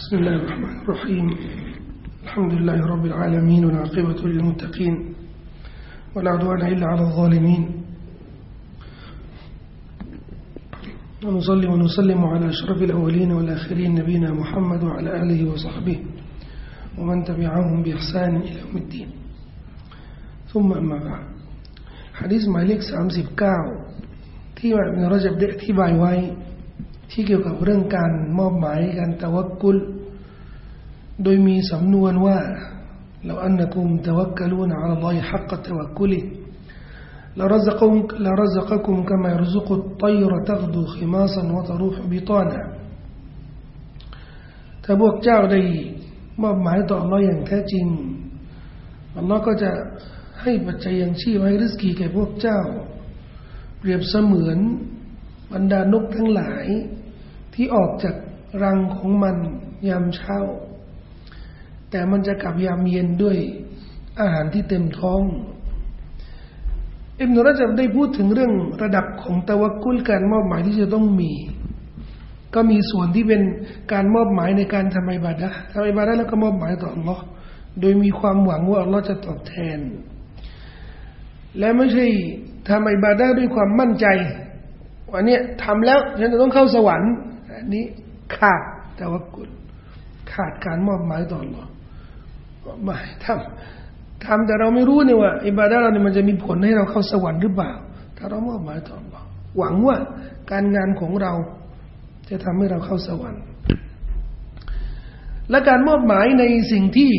بسم الله الرحمن الرحيم الحمد لله رب العالمين والعاقبة للمتقين ولا عدوان إلا على الظالمين ونصلي ونسلم على أشرف الأولين والآخرين نبينا محمد وعلى آله وصحبه ومن تبعهم بإحسان إلى يوم الدين ثم أما بعد حديثหมายเลข39ที่ว่าอิบนุรอญับได้อธิบายไว้ที่เกี่ยวกับเรื่องการมอบหมายการตะวักกุลโดยมีสำนวนว่าلو أنكم توكلون على الله حق توكله لرزقكم كما يرزق الطير تغدو خماصا وتروح بطانا ถ้าพวกเจ้าได้มอบหมายต่ออัลเลาะห์อย่างแท้จริงอัลเลาะห์ก็จะให้ปัจจัยยังชีพให้ริสกีแก่พวกเจ้าเปรียบเสมือนบรรดานกทั้งหลายที่ออกจากรังของมันยามเช้าแต่มันจะกลับยามเย็นด้วยอาหารที่เต็มท้องอิบนุรอญับได้พูดถึงเรื่องระดับของตะวักกุลการมอบหมายที่จะต้องมีก็มีส่วนที่เป็นการมอบหมายในการทำอิบาดะห์แล้วก็มอบหมายต่ออัลเลาะห์โดยมีความหวังว่าอัลเลาะห์จะตอบแทนและไม่ใช่ทำอิบาดะห์ด้วยความมั่นใจว่าเนี่ยทำแล้วฉันจะต้องเข้าสวรรค์อันนี้ขาดตะวักกุลขาดการมอบหมายต่ออัลเลาะห์ไม่ทำแต่เราไม่รู้เนี่ยว่าอิบาดะห์เราเนี่ยมันจะมีผลให้เราเข้าสวรรค์หรือเปล่าถ้าเรามอบหมายต่ออัลเลาะห์หวังว่าการงานของเราจะทำให้เราเข้าสวรรค์และการมอบหมายในสิ่งที่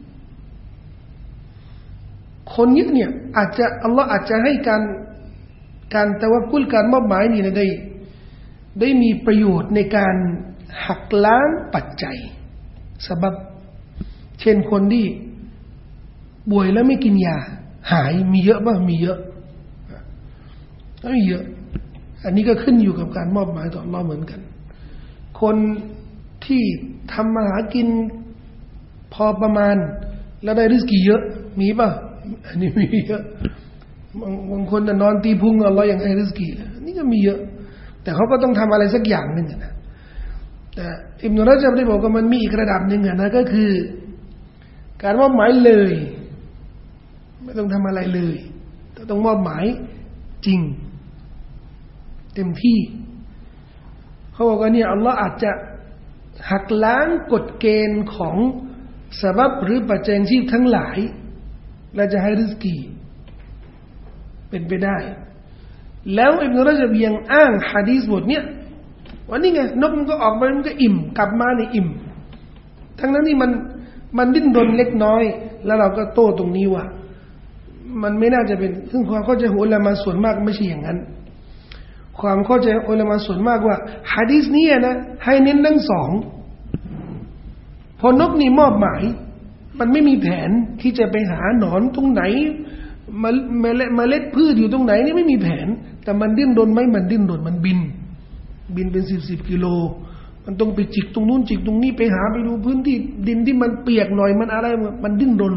คนยึดเนี่ยอาจจะอัลเลาะห์อาจจะให้การตะวักกุลการมอบหมายนี่ได้มีประโยชน์ในการหักล้างปัจจัยสะบับเช่นคนที่ป่วยแล้วไม่กินยาหายมีเยอะป่ะมีเยอะไม่เยอะอันนี้ก็ขึ้นอยู่กับการมอบหมายต่ออัลเลาะห์เหมือนกันคนที่ทำมาหากินพอประมาณแล้วได้ริสกีเยอะมีป่ะอันนี้มีเยอะบางคนนอนตีพุงอัลเลาะห์ยังให้ริสกีนี่ก็มีเยอะแต่เขาก็ต้องทำอะไรสักอย่างนึงนะแต่อิบนุรอญับได้บอกว่ามันมีอีกระดับนึงนะก็คือการมอบหมายเลยไม่ต้องทำอะไรเลยแต่ต้องมอบหมายจริงเต็มที่เขาบอกว่าเนี่ยอัลเลาะห์อาจจะหักล้างกฎเกณฑ์ของสะบับหรือปัจจัยชีพทั้งหลายและจะให้ริสกีเป็นไปได้แล้วอิบนุรอญับยังอ้างหะดีษบทเนี้ยว่านี่ไงนกมันก็ออกมามันก็อิ่มกลับมาในอิ่มทั้งนั้นที่มันดิ้นรนเล็กน้อยแล้วเราก็โต้ตรงนี้ว่ามันไม่น่าจะเป็นซึ่งความเข้าใจของอุลามะส่วนมากไม่ใช่อย่างนั้นความเข้าใจของอุลามะส่วนมากว่าหะดีษนี้นะให้เน้นทั้งสองพอนกนี่มอบหมายมันไม่มีแผนที่จะไปหาหนอนตรงไหนเมล็ดพืชอยู่ตรงไหนนี่ไม่มีแผนแต่มันดิ้นรนไหมมันดิ้นรนมันบินเป็น10กิโลมันต้องไปจิกตรงนู้นจิกตรงนี้ไปหาไปดูพื้นที่ดินที่มันเปียกหน่อยมันอะไรมันดิ้นรน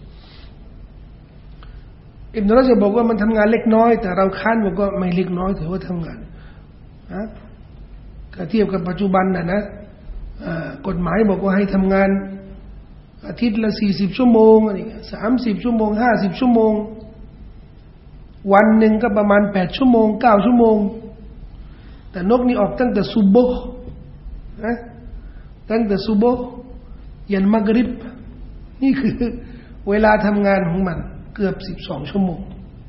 อิบนุรอญับบอกว่ามันทำงานเล็กน้อยแต่เราค้านบอกว่าไม่เล็กน้อยถือว่าทำงานนะถ้าเทียบกับปัจจุบันนะกฎหมายบอกว่าให้ทำงานอาทิตย์ละ40ชั่วโมงอะไร30ชั่วโมง50ชั่วโมงวันหนึ่งก็ประมาณ8ชั่วโมง9ชั่วโมงแต่นกนี่ออกตั้งแต่ซุบฮ์นะตั้งแต่ซุบฮ์ยันมักริบนี่คือเวลาทำงานของมันเกือบ12ชั่วโมง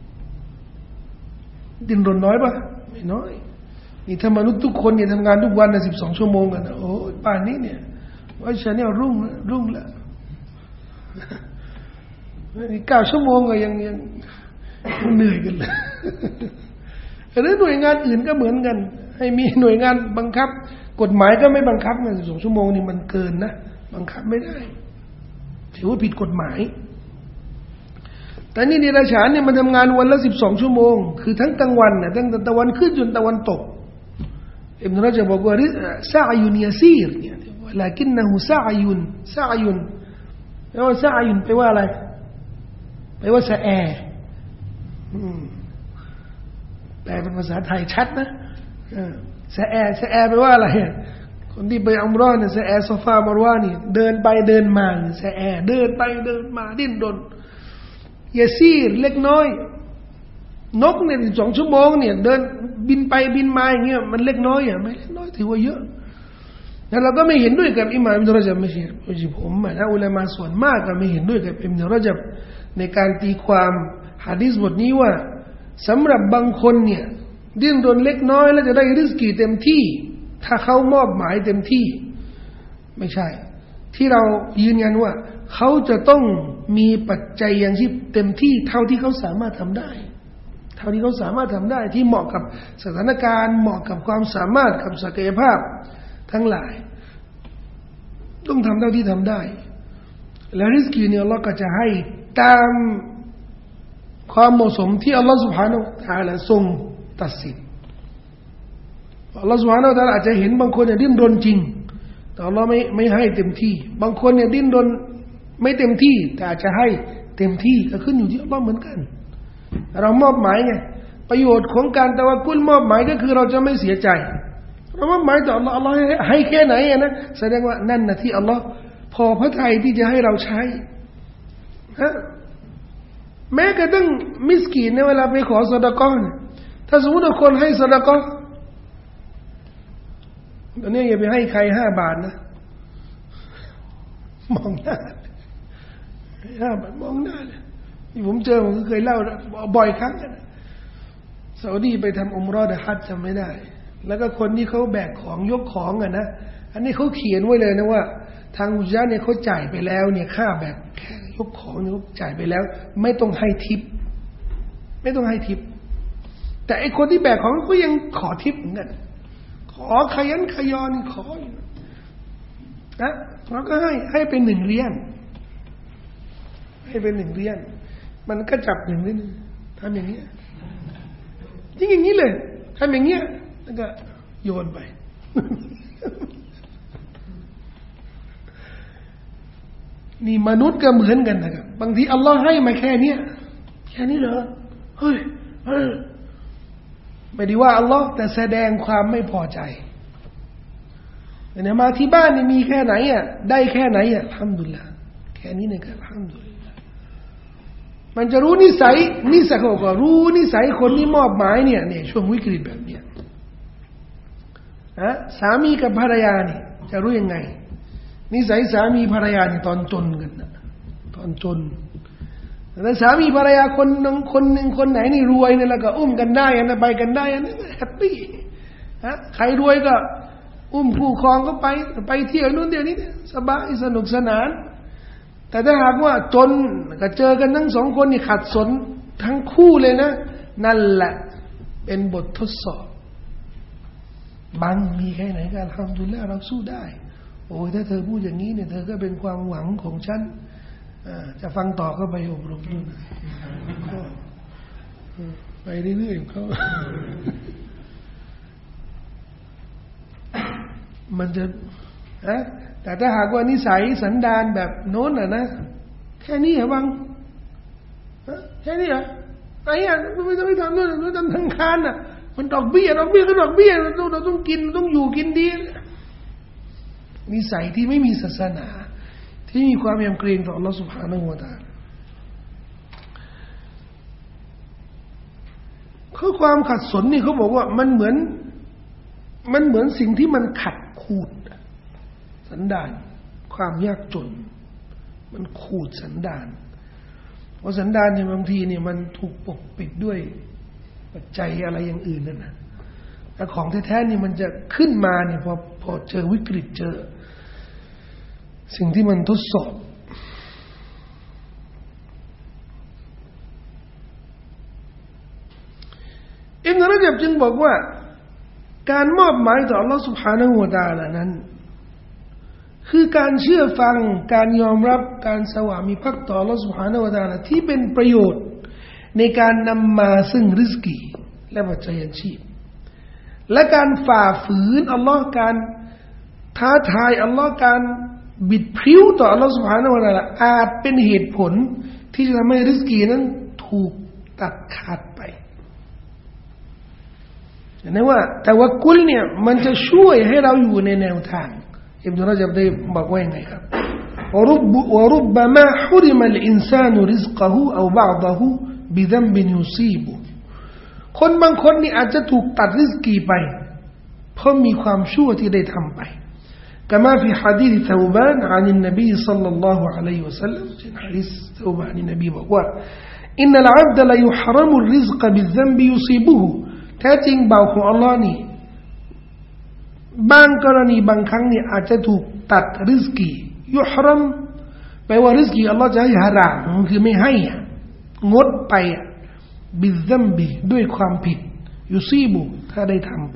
ดิ้นรนน้อยป่ะไม่น้อยนี่ถ้ามนุษย์ทุกคนเนี่ยทำงานทุกวันนะ12ชั่วโมงกันโอ้ป่านนี้เนี่ยว่าฉันเนี่ยรุ่งแล้วนี่9ชั่วโมงก็ยังเหนื่อยกันเลยหรือหน่วยงานอื่นก็เหมือนกันให้มีหน่วยงานบังคับกฎหมายก็ไม่บังคับนะ12ชั่วโมงนี่มันเกินนะบังคับไม่ได้ถือว่าผิดกฎหมายแต่นี่เดรัจฉานเนี่ยมันทำงานวันละ12ชั่วโมงคือทั้งกลางวันน่ะตั้งแต่ตะวันขึ้นจนตะวันตกอิบนุรอญับบอกว่าซะอยุนยะซีรเนี่ยولكنه سعي แล้วซะอยุนแปลว่าอะไรแปลว่าสะแอแปลเป็นภาษาไทยชัดนะสะแอแปลว่าอะไรคนที่ไปอัมเราะห์เนี่ยซะแอซอฟามารวานี่เดินไปเดินมาซะแอเดินไปเดินมาดิ้นรนยาซีรเล็กน้อยนกเนี่ย2 ชั่วโมงเนี่ยเดินบินไปบินมาอย่างเงี้ยมันเล็กน้อยอ่ะไม่เล็กน้อยถือว่าเยอะแล้วเราก็ไม่เห็นด้วยกับอิหม่ามอิบนุรอญับไม่ใช่ผมนะอุลามะส่วนมากก็ไม่เห็นด้วยกับอิบนุรอญับในการตีความหะดีษบทนี้ว่าสำหรับบางคนเนี่ยดิ้นรนเล็กน้อยแล้วจะได้ริสกีเต็มที่ถ้าเขามอบหมายเต็มที่ไม่ใช่ที่เรายืนยันว่าเขาจะต้องมีปัจจัยอย่างชีพเต็มที่เท่าที่เขาสามารถทำได้เท่าที่เขาสามารถทำได้ที่เหมาะกับสถานการณ์เหมาะกับความสามารถกับศักยภาพทั้งหลายต้องทำเท่าที่ทำได้และริสกีเนี่ยอัลเลาะห์ก็จะให้ตามความเหมาะสมที่อัลเลาะห์ سبحانه และ تعالى ทรงตัดสินอัลเลาะห์ سبحانه และ تعالى อาจจะเห็นบางคนเนี่ยดิ้นรนจริงแต่อัลเลาะห์ไม่ให้เต็มที่บางคนเนี่ยดิ้นรนไม่เต็มที่แต่อาจจะให้เต็มที่ก็ขึ้นอยู่ที่อัลเลาะห์เหมือนกันเรามอบหมายไงประโยชน์ของการตะวักกุลมอบหมายก็คือเราจะไม่เสียใจเรามอบหมายต่ออัลเลาะห์อัลเลาะห์ให้แค่ไหนนะแสดงว่านั่นนะที่อัลเลาะห์พอพระทัยที่จะให้เราใช้แม้กระทั่งมิสกีนในเวลาไปขอซอดะกอฮ์ถ้าสมมติว่าคนให้ซอดะกอฮ์ตอนนี้อย่าไปให้ใคร5 บาทนะมองหน้า5 บาทมองหน้าเลยที่ผมเจอผมเคยเล่าบ่อยครั้งซาอุดีไปทำอุมเราะห์หรือฮัจญ์จำไม่ได้แล้วก็คนที่เขาแบกของยกของนะอันนี้เขาเขียนไว้เลยนะว่าทางอุจญาเนี่ยเขาจ่ายไปแล้วเนี่ยค่าแบกแค่ยกของเนี่ยเขาจ่ายไปแล้วไม่ต้องให้ทิปไม่ต้องให้ทิปแต่ไอคนที่แบกของเขายังขอทิปเหมือนกันขอขยันขยอนขออยู่นะเราก็ให้เป็น1 เหรียญให้เป็น1 เหรียญมันก็จับ1 นิดนึงทำอย่างนี้จริงอย่างนี้เลยทำอย่างเงี้ยแล้วก็โยนไปนี่มนุษย์ก็เหมือนกันนะครับบางทีอัลลอฮ์ให้มาแค่นี้เหรอเฮ้ยไม่ได้ว่าอัลลอฮ์แต่แสดงความไม่พอใจเนี่ยมาที่บ้านนี่มีแค่ไหนอ่ะได้แค่ไหนอ่ะอัลฮัมดุลิลละห์แค่นี้นะครับอัลฮัมดุลิลละห์มันจะรู้นิสัยเขาก็รู้นิสัยคนที่มอบหมายเนี่ยช่วงวิกฤตแบบเนี้ยสามีกับภรรยานี่จะรู้ยังไงนิสัยสามีภรรยานี่ตอนจนกันนะตอนจนแต่สามีภรรยาคนหนึ่งคนไหนนี่รวยเนี่ยแล้วก็อุ้มกันได้นะไปกันได้นะแฮปปี้ใครรวยก็อุ้มคู่ครองก็ไปเที่ยวนู่นเที่ยวนี้สบายสนุกสนานแต่ถ้าหากว่าจนก็เจอกันทั้ง2 คนนี่ขัดสนทั้งคู่เลยนะนั่นแหละเป็นบททดสอบบังมีแค่ไหนก็อัลฮัมดุลิลละห์เราสู้ได้โอ้ยถ้าเธอพูดอย่างนี้เนี่ยเธอก็เป็นความหวังของฉันจะฟังต่อก็ไปอบรมด้วยนะไปเรื่อยๆเขามันจะแต่ถ้าหากว่านิสัยสันดานแบบโน้นนะแค่นี้เหรอบังแค่นี้เหรอไอ้เนี่ยไม่ทำนู่นไม่ทำทางคานน่ะมันดอกเบี้ยก็ดอกเบี้ยเราต้องกินต้องอยู่กินดีนิสัยที่ไม่มีศาสนาที่มีความยำเกรงต่ออัลเลาะห์ซุบฮานะฮูวะตะอาลาคือความขัดสนนี่เขาบอกว่ามันเหมือนสิ่งที่มันขัดขูดสันดานความยากจนมันขูดสันดานเพราะสันดานเนี่ยบางทีเนี่ยมันถูกปกปิดด้วยปัจจัยอะไรอย่างอื่นนั่นนะแต่ของแท้ๆนี่มันจะขึ้นมาเนี่ยพอเจอวิกฤตเจอสิ่งที่มันทดสอบอิบนุรอญับจึงบอกว่าการมอบหมายต่ออัลเลาะห์ซุบฮานะฮูวะตะอาลานั้นคือการเชื่อฟังการยอมรับการสวามิภักดิ์ต่ออัลเลาะห์ซุบฮานะฮูวะตะอาลาที่เป็นประโยชน์ในการนำมาซึ่งริสกีและปัจจัยชีพและการฝ่าฝืนอัลเลาะห์การท้าทายอัลเลาะห์การบิดพริ้วต่ออัลเลาะห์ซุบฮานะฮูวะตะอาลาอาจเป็นเหตุผลที่จะทำให้ริสกีนั้นถูกตัดขาดไปนะว่าแต่ว่ากุลเนี่ยมันจะช่วยให้เราอยู่ในแนวทางอิบนุระญับได้บอกว่ายังไงครับوربما حرم الإنسان رزقه أو بعضه بذنب يصيبه คนบางคนนี่อาจจะถูกตัดริสกีไปเพราะมีความชั่วที่ได้ทำไปكما في حديث ثوبان عن النبي صلى الله عليه وسلم حديث ثوبان النبي บอกว่า إن العبد لا يحرم الرزق بالذنب يصيبه แท้จริงบ่าวของอัลลอฮ์นี่บางกรณีบางครั้งเนี่ยอาจจะถูกตัดริสกียุฮรัมแปลว่าริสกีอัลลอฮ์จะให้ฮารามคือไม่ให้งดไปบิซซัมบีด้วยความผิดยุซีบุถ้าได้ทำไป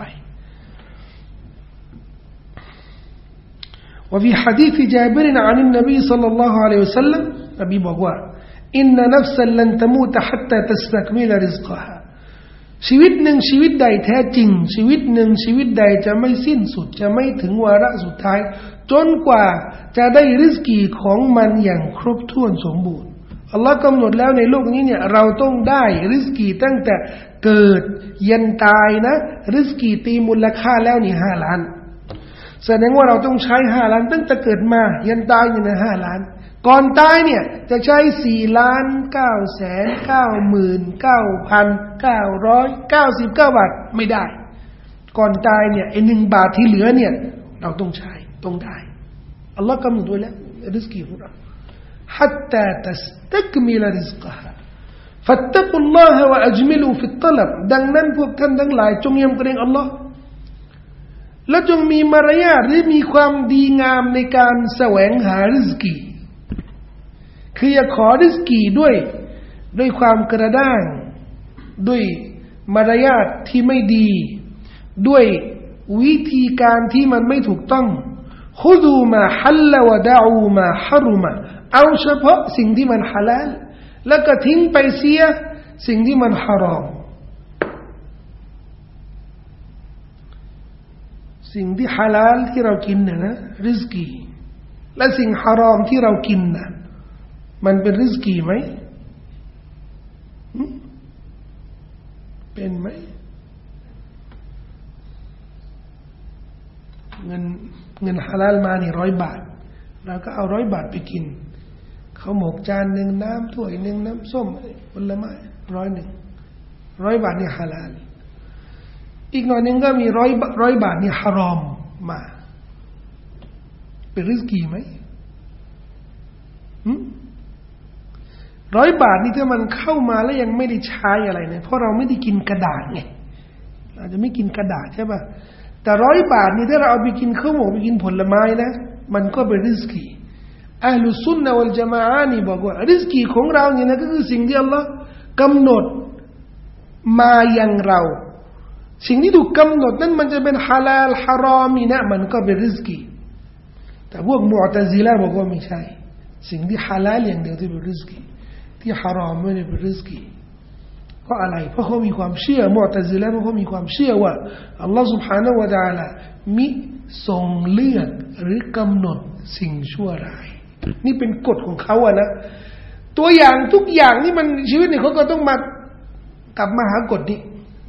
وفي حديث جابر عن النبي صلى الله عليه وسلم نبيบอกว่า إن نفسا لن تموت حتى تستكمل رزقها ชีวิตหนึ่งชีวิตใดแท้จริงชีวิตหนึ่งชีวิตใดจะไม่สิ้นสุดจะไม่ถึงวาระสุดท้ายจนกว่าจะได้ริสกีของมันอย่างครบถ้วนสมบูรณ์อัลลอฮ์กำหนดแล้วในโลกนี้เนี่ยเราต้องได้ริสกีตั้งแต่เกิดยันตายนะริสกีตีมูลค่าแล้วนี่5 ล้านแสดงว่าเราต้องใช้5 ล้านตั้งแต่เกิดมายันตายนี่นะ5 ล้านก่อนตายเนี่ยจะใช้4,999,999 บาทไม่ได้ก่อนตายเนี่ยไอ้1 บาทที่เหลือเนี่ยเราต้องใช้ต้องได้อัลลอฮ์กำหนดไว้แล้วริสกีของเรา حتى تستكمل رزقها فاتقوا الله وأجملوا في الطلب ดังนั้นพวกท่านทั้งหลายจงยำเกรงอัลลอฮ์และจงมีมารยาทหรือมีความดีงามในการแสวงหาริสกีคืออย่าขอริสกีด้วยความกระด้างด้วยมารยาทที่ไม่ดีด้วยวิธีการที่มันไม่ถูกต้องคุดูมาฮัลลวะดะอูมาฮารุมะเอาเฉพาะสิ่งที่มันฮาลาลแล้วก็ทิ้งไปเสียสิ่งที่มันฮารอมสิ่งที่ฮาลาลที่เรากินนะริสกีและสิ่งฮารอมที่เรากินนะมันเป็นริสกีไหมเป็นไหมเงินฮาลาลมานี่100 บาทเราก็เอา100 บาทไปกินเขาหมกจานหนึ่งน้ำถ้วยหนึ่งน้ำส้มผลไม้100 บาทนี่ฮาลาลอีกหน่อยนึงก็มี100 บาทนี่ฮารอมมาเป็นริสกีไหม100 บาทนี่ถ้ามันเข้ามาแล้วยังไม่ได้ใช้อะไรเนี่ยเพราะเราไม่ได้กินกระดาษไงเราจะไม่กินกระดาษใช่ป่ะแต่100 บาทนี่ถ้าเราเอาไปกินข้าวหมกไปกินผลไม้นะมันก็เป็นริสกีอะห์ลุซุนนะวัลญะมาอะห์นี่บอกว่าริสกีของเราเนี่ยนะก็คือสิ่งที่อัลลอฮ์กำหนดมายังเราสิ่งที่ถูกกำหนดนั้นมันจะเป็นฮาลาลฮารอมนี่นะมันก็เป็นริสกีแต่พวกมุอ์ตะซิละห์บอกว่าไม่ใช่สิ่งที่ฮาลาลอย่างเดียวที่เป็นริสกีที่ฮารอมไม่ได้เป็นริสกีเพราะอะไรเพราะเขามีความเชื่อมุอ์ตะซิละห์เพราะเขามีความเชื่อว่าอัลลอฮฺ سبحانه และ تعالى มิทรงเลือกหรือกำหนดสิ่งชั่วร้ายนี่เป็นกฎของเขาอะนะตัวอย่างทุกอย่างนี่มันชีวิตเนี่ยเขาก็ต้องมากลับมาหากฎนี้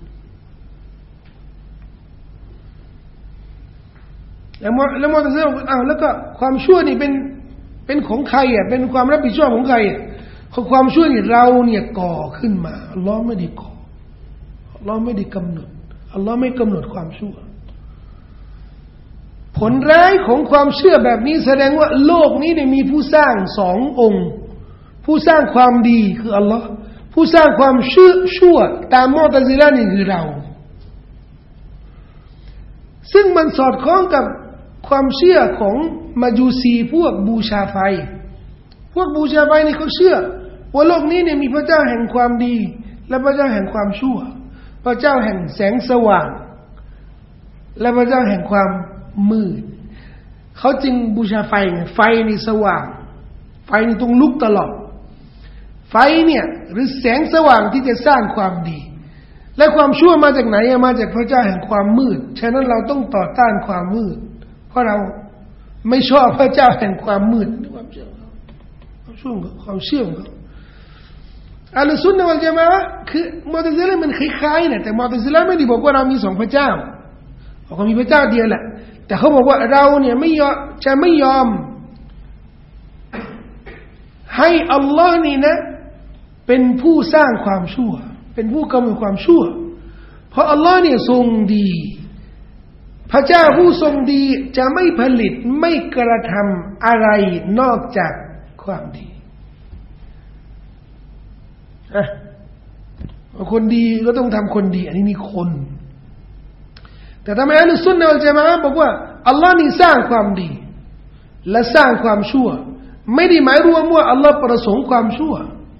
แล้วมอตะซิละห์อ้าวแล้วก็ความชั่วนี่เป็นของใครอ่ะเป็นความรับผิดชอบของใครอ่ะความชั่วนี่เราเนี่ยก่อขึ้นมาอัลเลาะห์ไม่ได้ก่ออัลเลาะห์ไม่ได้กำหนดอัลเลาะห์ไม่กำหนดความชั่วผลร้ายของความเชื่อแบบนี้แสดงว่าโลกนี้เนี่ยมีผู้สร้าง2 องค์ผู้สร้างความดีคืออัลเลาะห์ผู้สร้างความชั่วตามมุอ์ตะซิละห์นี่คือเราซึ่งมันสอดคล้องกับความเชื่อของมัจูซีพวกบูชาไฟนี่เขาเชื่อว่าโลกนี้เนี่ยมีพระเจ้าแห่งความดีและพระเจ้าแห่งความชั่วพระเจ้าแห่งแสงสว่างและพระเจ้าแห่งความมืดเขาจึงบูชาไฟไฟนี่สว่างไฟนี่ต้องลุกตลอดไฟเนี่ยหรือแสงสว่างที่จะสร้างความดีและความชั่วมาจากไหนมาจากพระเจ้าแห่งความมืดฉะนั้นเราต้องต่อต้านความมืดเพราะเราไม่ชอบพระเจ้าแห่งความมืดความเชื่อของเขาอัลซุนนะวัลญะมาอะห์คือมุอ์ตะซิละห์มันคล้ายๆนะแต่มุอ์ตะซิละห์ไม่ได้บอกว่าเรามีสองพระเจ้าบอกว่ามีพระเจ้าเดียวแหละแต่เขาบอกว่าเราเนี่ยไม่ยอมให้อัลลอฮ์นี่นะเป็นผู้สร้างความชั่วเป็นผู้กำหนดความชั่วเพราะอัลลอฮ์เนี่ยทรงดีพระเจ้าผู้ทรงดีจะไม่ผลิตไม่กระทำอะไรนอกจากความดีคนดีก็ต้องทำคนดีอันนี้นี่คนแต่ทำไมอัลซุนนะวัลญะมาอะห์บอกว่าอัลลอฮ์นี่สร้างความดีและสร้างความชั่วไม่ได้หมายรวมว่าอัลลอฮ์ประสงค์ความชั่ว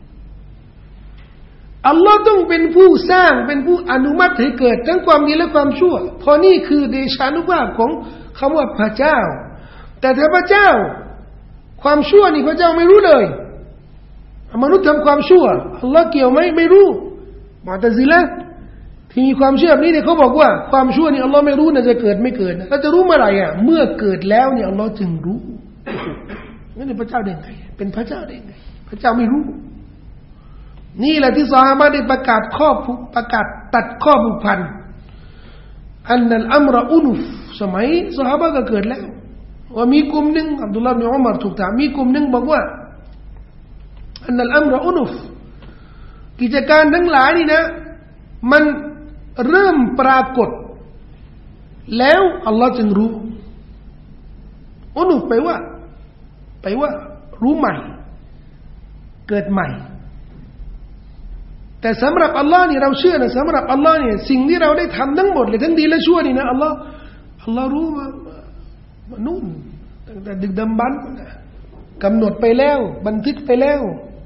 อัลลอฮ์ต้องเป็นผู้สร้างเป็นผู้อนุมัติให้เกิดทั้งความดีและความชั่วเพราะนี่คือเดชานุภาพของคำว่าพระเจ้าแต่ถ้าพระเจ้าความชั่วนี่พระเจ้าไม่รู้เลยมนุษย์ทำความชั่วอัลลอฮ์เกี่ยวไหมไม่รู้มุอ์ตะซิละห์ที่มีความเชื่อแบบนี้เนี่ยเขาบอกว่าความชั่วนี่อัลลอฮ์ไม่รู้นะจะเกิดไม่เกิดแล้วจะรู้เมื่อไหร่เมื่อเกิดแล้วเนี่ยอัลลอฮ์จึงรู้งั้นเป็นพระเจ้าได้ไงเป็นพระเจ้าได้ไงพระเจ้าไม่รู้นี่แหละที่ซอฮาบะห์ได้ประกาศตัดข้อผูกพันอันนัลอัมรอุนุฟสมัยซอฮาบะห์ก็เกิดแล้วว่ามีกลุ่มหนึ่งอับดุลลาห์บินอุมัรถูกถามมีกลุ่มหนึ่งบอกว่าอันนัลอัมรอุนุฟกิจการทั้งหลายนี่นะมันเริ่มปรากฏแล้วอัลลอฮ์จึงรู้อุนุฟไปว่ารู้ใหม่เกิดใหม่แต่สำหรับอัลลอฮ์นี่เราเชื่อนะสำหรับอัลลอฮ์เนี่ยสิ่งที่เราได้ทำทั้งหมดเลยทั้งดีและชั่วนี่นะอัลลอฮ์รู้มานู่นตั้งแต่ดึกดำบรรพ์กำหนดไปแล้วบันทึกไปแล้ว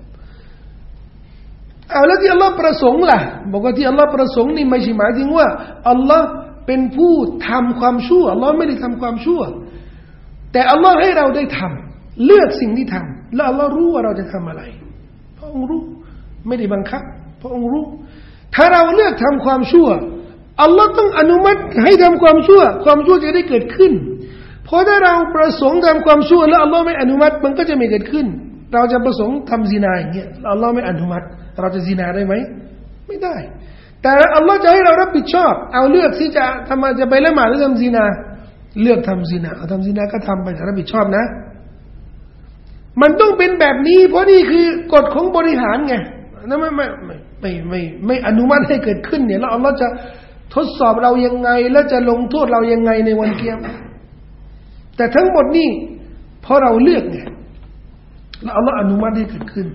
เอาแล้วที่อัลลอฮ์ประสงค์ล่ะบอกว่าที่อัลลอฮ์ประสงค์นี่ไม่ใช่หมายถึงว่าอัลลอฮ์เป็นผู้ทำความชั่วอัลลอฮ์ไม่ได้ทำความชั่วแต่อัลลอฮ์ให้เราได้ทำเลือกสิ่งที่ทำแล้วอัลลอฮ์รู้ว่าเราจะทำอะไรพระองค์รู้ไม่ได้บังคับพระองค์รู้ถ้าเราเลือกทำความชั่วอัลลอฮ์ต้องอนุมัติให้ทำความชั่วความชั่วจะได้เกิดขึ้นเพราะถ้าเราประสงค์ทำความชั่วแล้วอัลลอฮ์ไม่อนุมัติมันก็จะไม่เกิดขึ้นเราจะประสงค์ทำซินาอย่างเงี้ยอัลลอฮ์ไม่อนุมัติเราจะซินาได้ไหมไม่ได้แต่อัลลอฮ์จะให้เรารับผิดชอบเอาเลือกที่จะไปละหมาดหรือทำซินาเลือกทำซินาเอาทำซินาก็ทำไปแต่รับผิดชอบนะมันต้องเป็นแบบนี้เพราะนี่คือกฎของบริหารไงนั่นไม่อนุมัติให้เกิดขึ้นเนี่ยแล้วอัลลอฮ์จะทดสอบเรายังไงแล้วจะลงโทษเรายังไงในวันเกียรติแต่ทั้งหมดนี่เพราะเราเลือกไงแล้วอัลลอฮ์อนุมัติให้เกิดขึ้น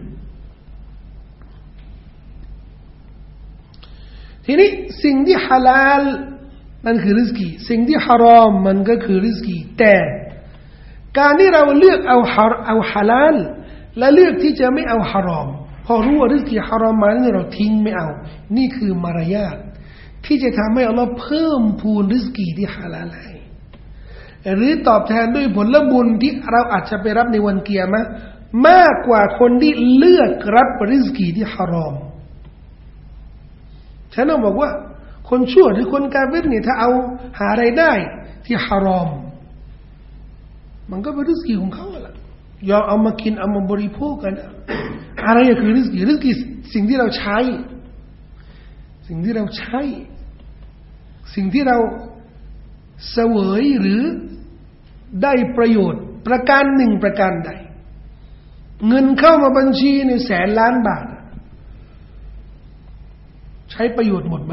ทีนี้สิ่งที่ฮาลาลมันคือริสกีสิ่งที่ฮารอมมันก็คือริสกีแต่การที่เราเลือกเอาฮาลาลและเลือกที่จะไม่เอาฮารอมพอรู้ว่าริสกีฮารอมมาเนี่ยเราทิ้งไม่เอานี่คือมารยาทที่จะทำให้อัลลอฮ์เพิ่มพูนริสกีที่ฮาลาลให้หรือตอบแทนด้วยผลบุญที่เราอาจจะไปรับในวันเกียรติมากกว่าคนที่เลือกรับริสกีที่ฮารอมฉันต้องบอกว่าคนชั่วหรือคนกาเฟรเนี่ยถ้าเอาหารายได้ที่ฮารอมมันก็เป็นริสกีของเขาแหละยอมเอามากินเอามาบริโภคกันอะไรคือริสกีสิ่งที่เราใช้สิ่งที่เราเสวยหรือได้ประโยชน์ประการหนึ่งประการใดเงินเข้ามาบัญชีในแสนล้านบาทใช้ประโยชน์หมดไหม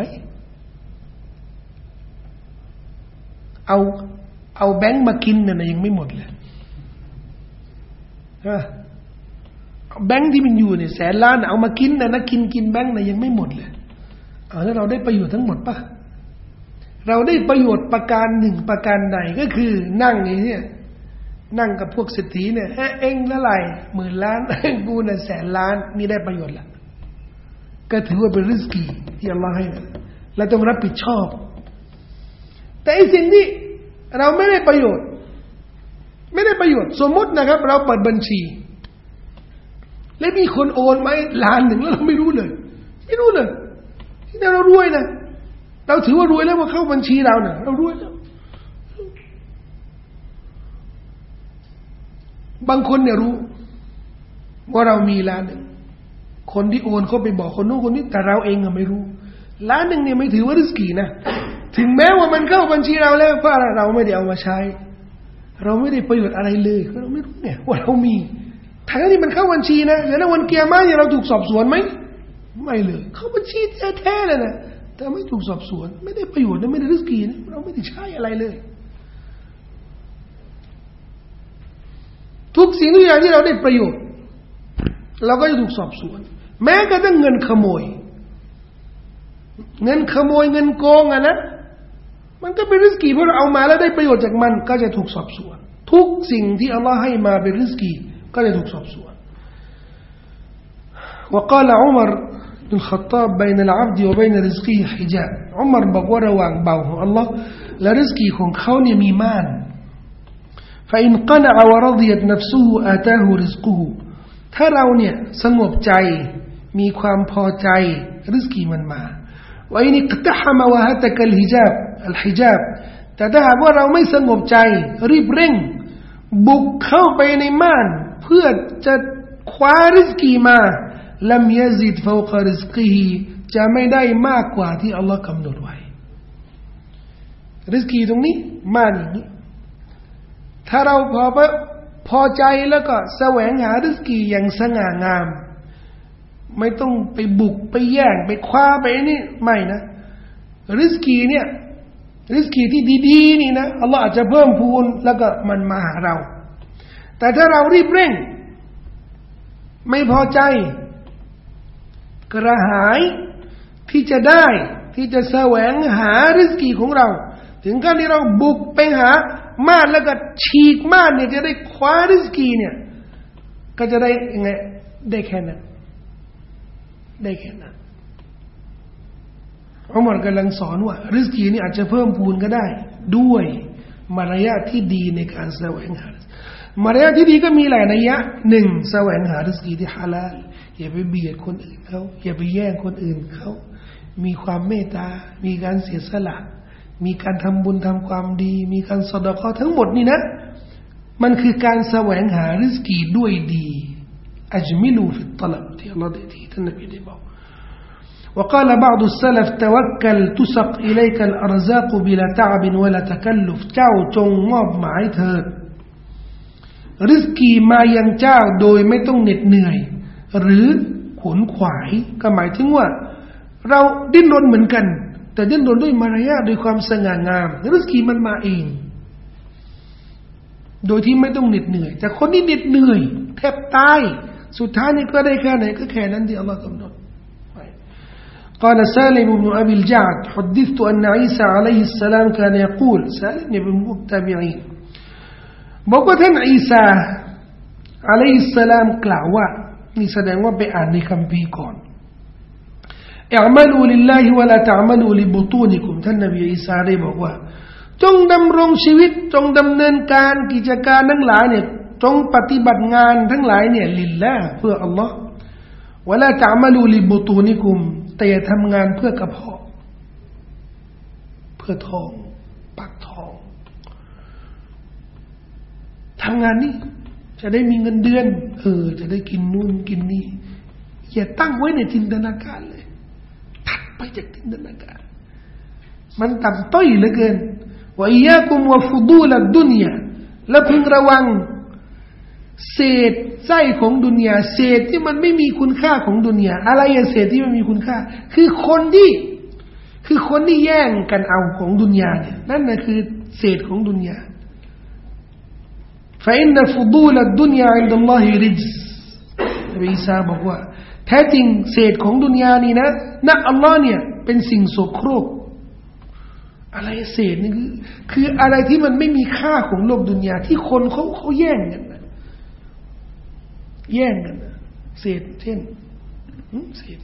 เอาแบงค์มากินเนี่ยยังไม่หมดเลยแบงค์ที่มันอยู่เนี่ยแสนล้านเอามากินนะกินแบงค์เนี่ยยังไม่หมดเลยแล้วเราได้ประโยชน์ทั้งหมดปะเราได้ประโยชน์ประการหนึ่งประการใดก็คือนั่งอย่างนี้นั่งกับพวกเศรษฐีเนี่ยเอ็งละไร10,000 ล้านกูเนี่ยแสนล้านนี่ได้ประโยชน์ละก็ถือว่าเป็นริสกีที่อัลลอฮ์ให้เราต้องรับผิดชอบแต่ไอ้สิ่งที่เราไม่ได้ประโยชน์สมมตินะครับเราเปิดบัญชีแล้วมีคนโอนมา1,000,000แล้วเราไม่รู้เลยที่เรารวยนะเราถือว่ารวยแล้วว่าเข้าบัญชีเราเนี่ยเรารวยแล้วบางคนเนี่ยรู้ว่าเรามี1,000,000 คนที่โอนเขาไปบอกคนนู้นคนนี้แต่เราเองก็ไม่รู้ล้านหนึ่งเนี่ยไม่ถือว่าริสกีนะถึงแม้ว่ามันเข้าบัญชีเราแล้วเพราะเราไม่ได้เอามาใช้เราไม่ได้ประโยชน์อะไรเลยเราไม่รู้เนี่ยว่าเรามีทั้งที่มันเข้าบัญชีนะแล้ววันเกียร์มาเนี่ยเราถูกสอบสวนไหมไม่เลยเข้าบัญชีแท้ๆเลยนะแต่ไม่ถูกสอบสวนไม่ได้ประโยชน์ไม่ได้ริสกีนะเราไม่ได้ใช้อะไรเลยทุกสิ่งทุกอย่างที่เราได้ประโยชน์เราก็จะถูกสอบสวนแม้กระทั่งเงินขโมยเงินโกงนะมันก็เป็นริสกีเพราะเราเอามาแล้วได้ประโยชน์จากมันก็จะถูกสอบสวนทุกสิ่งที่อัลลอฮ์ให้มาเป็นริสกีก็จะถูกสอบสวน وقال عمر بن الخطاب بين العبد وبين رزقه حجاب อุมัรบอกว่าระหว่างเบาของอัลลอฮ์และริสกีของเขาเนี่ยมีม่าน فإن قنع ورضيت نفسه آتاه رزقه ถ้าเราเนี่ยสงบใจมีความพอใจริสกีมันมาوإن اقتحم وهتك الحجاب แต่ถ้าหากว่าเราไม่สงบใจรีบเร่งบุกเข้าไปในม่านเพื่อจะคว้าริสกีมาลัมยะซิดฟาวกะริสกีฮิจะไม่ได้มากกว่าที่อัลลอฮ์กำหนดไว้ริสกีตรงนี้ม่านอย่างนี้ถ้าเราพอใจแล้วก็แสวงหาริสกีอย่างสง่างามไม่ต้องไปบุกไปแย่งไปคว้าไปนี่ไม่นะริสกีเนี่ยริสกีที่ดีๆนี่นะอัลลอฮ์อาจจะเพิ่มพูนแล้วก็มันมาหาเราแต่ถ้าเรารีบเร่งไม่พอใจกระหายที่จะได้ที่จะแสวงหาริสกีของเราถึงขั้นที่เราบุกไปหาม่านแล้วก็ฉีกม่านเนี่ยจะได้คว้าริสกีเนี่ยก็จะได้ยังไงได้แค่นั้นอุมัรกำลังสอนว่าริสกีนี่อาจจะเพิ่มพูนก็ได้ด้วยมารยาทที่ดีในการแสวงหามารยาทที่ดีก็มีหลายนัยยะหนึ่งแสวงหาริสกีที่ฮาลาลอย่าไปเบียดคนอื่นเขาอย่าไปแย่งคนอื่นเขามีความเมตตามีการเสียสละมีการทำบุญทำความดีมีการซอดาเกาะห์ทั้งหมดนี่นะมันคือการแสวงหาริสกีด้วยดีอัจมิลูฟิตตลับที่อัลลอฮ์ได้ที่ท่านนบีได้บอกوقال بعض السلف توكل تسق إليك الأرزاق بلا تعب ولا تكلف เจ้าจงมอบหมายเถิดริสกีมายังเจ้าโดยไม่ต้องเหน็ดเหนื่อยหรือขวนขวายก็หมายถึงว่าเราดิ้นรนเหมือนกันแต่ดิ้นรนด้วยมารยาทด้วยความสง่างามริสกีมันมาเองโดยที่ไม่ต้องเหน็ดเหนื่อยแต่คนที่เหน็ดเหนื่อยแทบตายสุดท้ายนี่ก็ได้แค่ไหนก็แค่นั้นที่อัลลอฮ์กำหนดقال سالم بن أبي الجعد حدثت أن عيسى عليه السلام كان يقول سالم بن التابعين บอกว่าท่านอีสาอะลัยฮิสสลามกล่าวว่านี่แสดงว่าไปอ่านในคัมภีร์ก่อนอิอ์มัลูลิลลาฮิวะลาตะอ์มัลูลิบุตูนิกุมท่านนบีอีสาได้บอกว่าจงดำรงชีวิตจงดำเนินการกิจการทั้งหลายเนี่ยจงปฏิบัติงานทั้งหลายเนี่ยลิลลาห์เพื่ออัลลอฮ์วะลาตะอ์มัลูลิบุตูนิกุมแต่อย่าทำงานเพื่อกระเพาะเพื่อท้องปากท้องทำงานนี่จะได้มีเงินเดือนจะได้กินนู่นกินนี่อย่าตั้งไว้ในจินตนาการเลยถัดไปจากจินตนาการมันต่ำต้อยเหลือเกินวะอียากุมวะฟุดูลดุนยาและพึงระวังเศษไส้ของดุนยาเศษที่มันไม่มีคุณค่าของดุนยาอะไรอย่างเศษที่ไม่มีคุณค่าคือคนที่แย่งกันเอาของดุนยาเนี่ยนั่นน่ะคือเศษของดุนยาفإن فضول الدنيا عند الله رجس นบีอีสาบอกว่าแท้จริงเศษของดุนยานี่นะณอัลลอฮ์เนี่ยเป็นสิ่งโสโครกอะไรเศษนี่คืออะไรที่มันไม่มีค่าของโลกดุนยาที่คนเขาแย่งกันเศษเช่นเศษ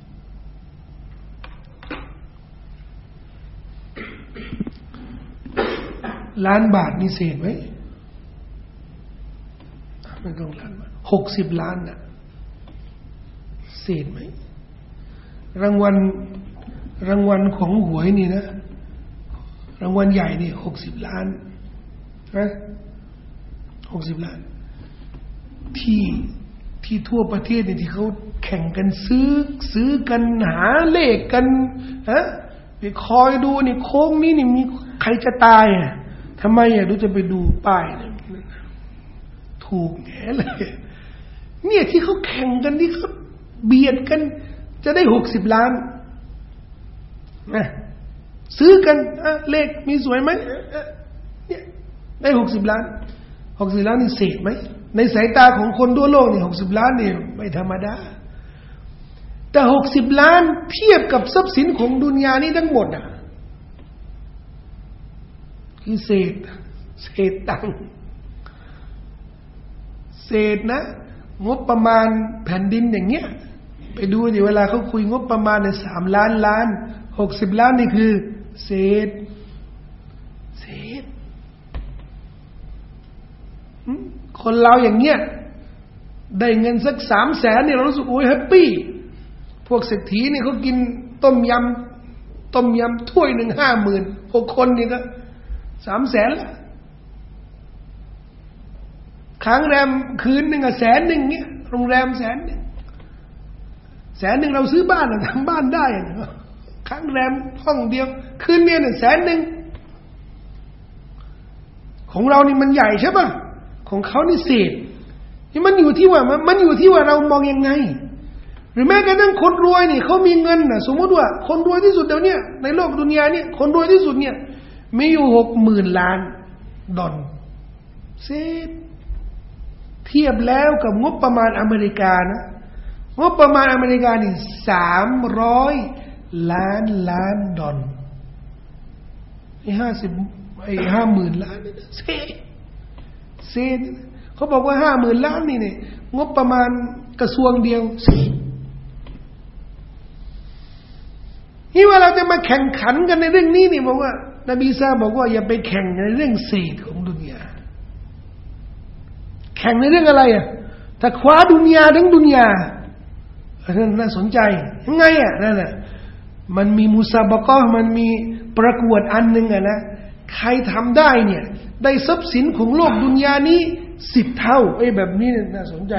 ล้านบาทนี่เศษไหมไม่ต้องล้านบาท60 ล้านน่ะเศษไหมรางวัลของหวยนี่นะรางวัลใหญ่นี่60 ล้านนะ60 ล้านที่ทั่วประเทศเนี่ยที่เขาแข่งกันซื้อกันหาเลขกันไปคอยดูนี่โค้งนี้นี่มีใครจะตายอ่ะทำไมอ่ะดูจะไปดูป้ายถูกแง่เลยเนี่ยที่เขาแข่งกันที่เขาเบียดกันจะได้60 ล้านนะซื้อกันเลขมีสวยไหมเนี่ยได้60 ล้าน60 ล้านนี่เศษไหมในสายตาของคนทั่วโลกนี่60 ล้านนี่ไม่ธรรมดาแต่60 ล้านเทียบกับทรัพย์สินของดุนยานี้ทั้งหมดอ่ะคือเศษตังค์เศษนะงบประมาณแผ่นดินอย่างเงี้ยไปดูดิเวลาเขาคุยงบประมาณเนี่ย3 ล้าน60 ล้านนี่คือเศษคนเราอย่างเงี้ยได้เงินสัก300,000เนี่ยเรารู้สึกโอ้ยแฮปปี้พวกเศรษฐีเนี่ยเขากินต้มยำถ้วยหนึ่ง50,000พวกคนนี่ก็300,000ละค้างแรมคืนหนึ่ง100,000เงี้ยโรงแรม100,000 100,000เราซื้อบ้านทำบ้านได้ค้างแรมห้องเดียวคืนเนี่ย100,000ของเรานี่มันใหญ่ใช่ป่ะของเขานี่เศษนี่มันอยู่ที่ว่าเรามองยังไงหรือแม้กระทั่งคนรวยนี่เขามีเงินน่ะสมมติว่าคนรวยที่สุดเดี๋ยวนี้ในโลกดุนยาเนี่ยคนรวยที่สุดเนี่ยมีอยู่60,000 ล้านดอลลาร์เศษเทียบแล้วกับงบประมาณอเมริกานะงบประมาณอเมริกานี่300 ล้านดอลลาร์50,000 ล้านเศษเขาบอกว่า50,000 ล้านนี่เนี่ยงบประมาณกระทรวงเดียวนี่ว่าเราจะมาแข่งขันกันในเรื่องนี้นี่บอกว่านบีซาบอกว่าอย่าไปแข่งในเรื่องเศษของดุนยาแข่งในเรื่องอะไรอ่ะถ้าคว้าดุนยาทั้งดุนยานั่นน่าสนใจยังไงอ่ะนั่นแหละมันมีมุซาบะกะห์มันมีประกวดอันนึงอ่ะนะใครทำได้เนี่ยได้ทรัพย์สินของโลกดุนยานี้10 เท่าแบบนี้น่าสนใจ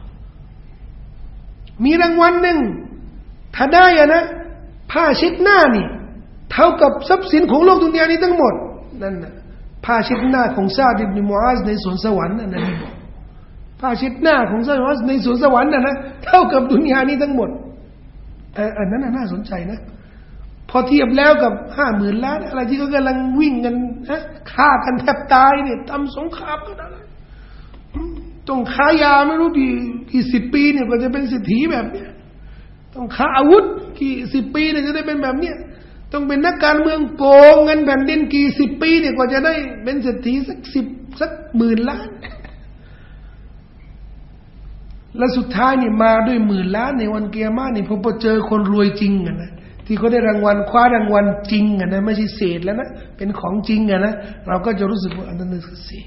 มีรางวัลหนึ่งถ้าได้อ่ะนะผ้าเช็ดหน้านี่เท่ากับทรัพย์สินของโลกดุนยานี้ทั้งหมดนั่นน่ะผ้าเช็ดหน้าของซาดอิบนุมุอาซในสวนสวรรค์นั่นน่ะผ้าเช็ดหน้าของซาดอิบนุมุอาซในสวนสวรรค์น่ะนะเท่ากับดุนยานี้ทั้งหมดอันนั้นน่าสนใจนะพอเทียบแล้วกับ50,000 ล้านอะไรที่เขากำลังวิ่งกันฆ่ากันแทบตายเนี่ยทำสงครามกันอะไรต้องค้ายาไม่รู้กี่10 ปีเนี่ยก็จะเป็นเศรษฐีแบบเนี้ยต้องค้าอาวุธกี่10 ปีเนี่ยจะได้เป็นแบบเนี้ยต้องเป็นนักการเมืองโกงเงินแผ่นดินกี่10 ปีเนี่ยกว่าจะได้เป็นเศรษฐีสัก10,000 ล้านและสุดท้ายนี่มาด้วย10,000 ล้านในวันกิยามะห์นี่พอเจอคนรวยจริงนะที่เขาได้รางวัลคว้ารางวัลจริงนะไม่ใช่เศษแล้วนะเป็นของจริงนะเราก็จะรู้สึกว่าอันนั้นคือเศ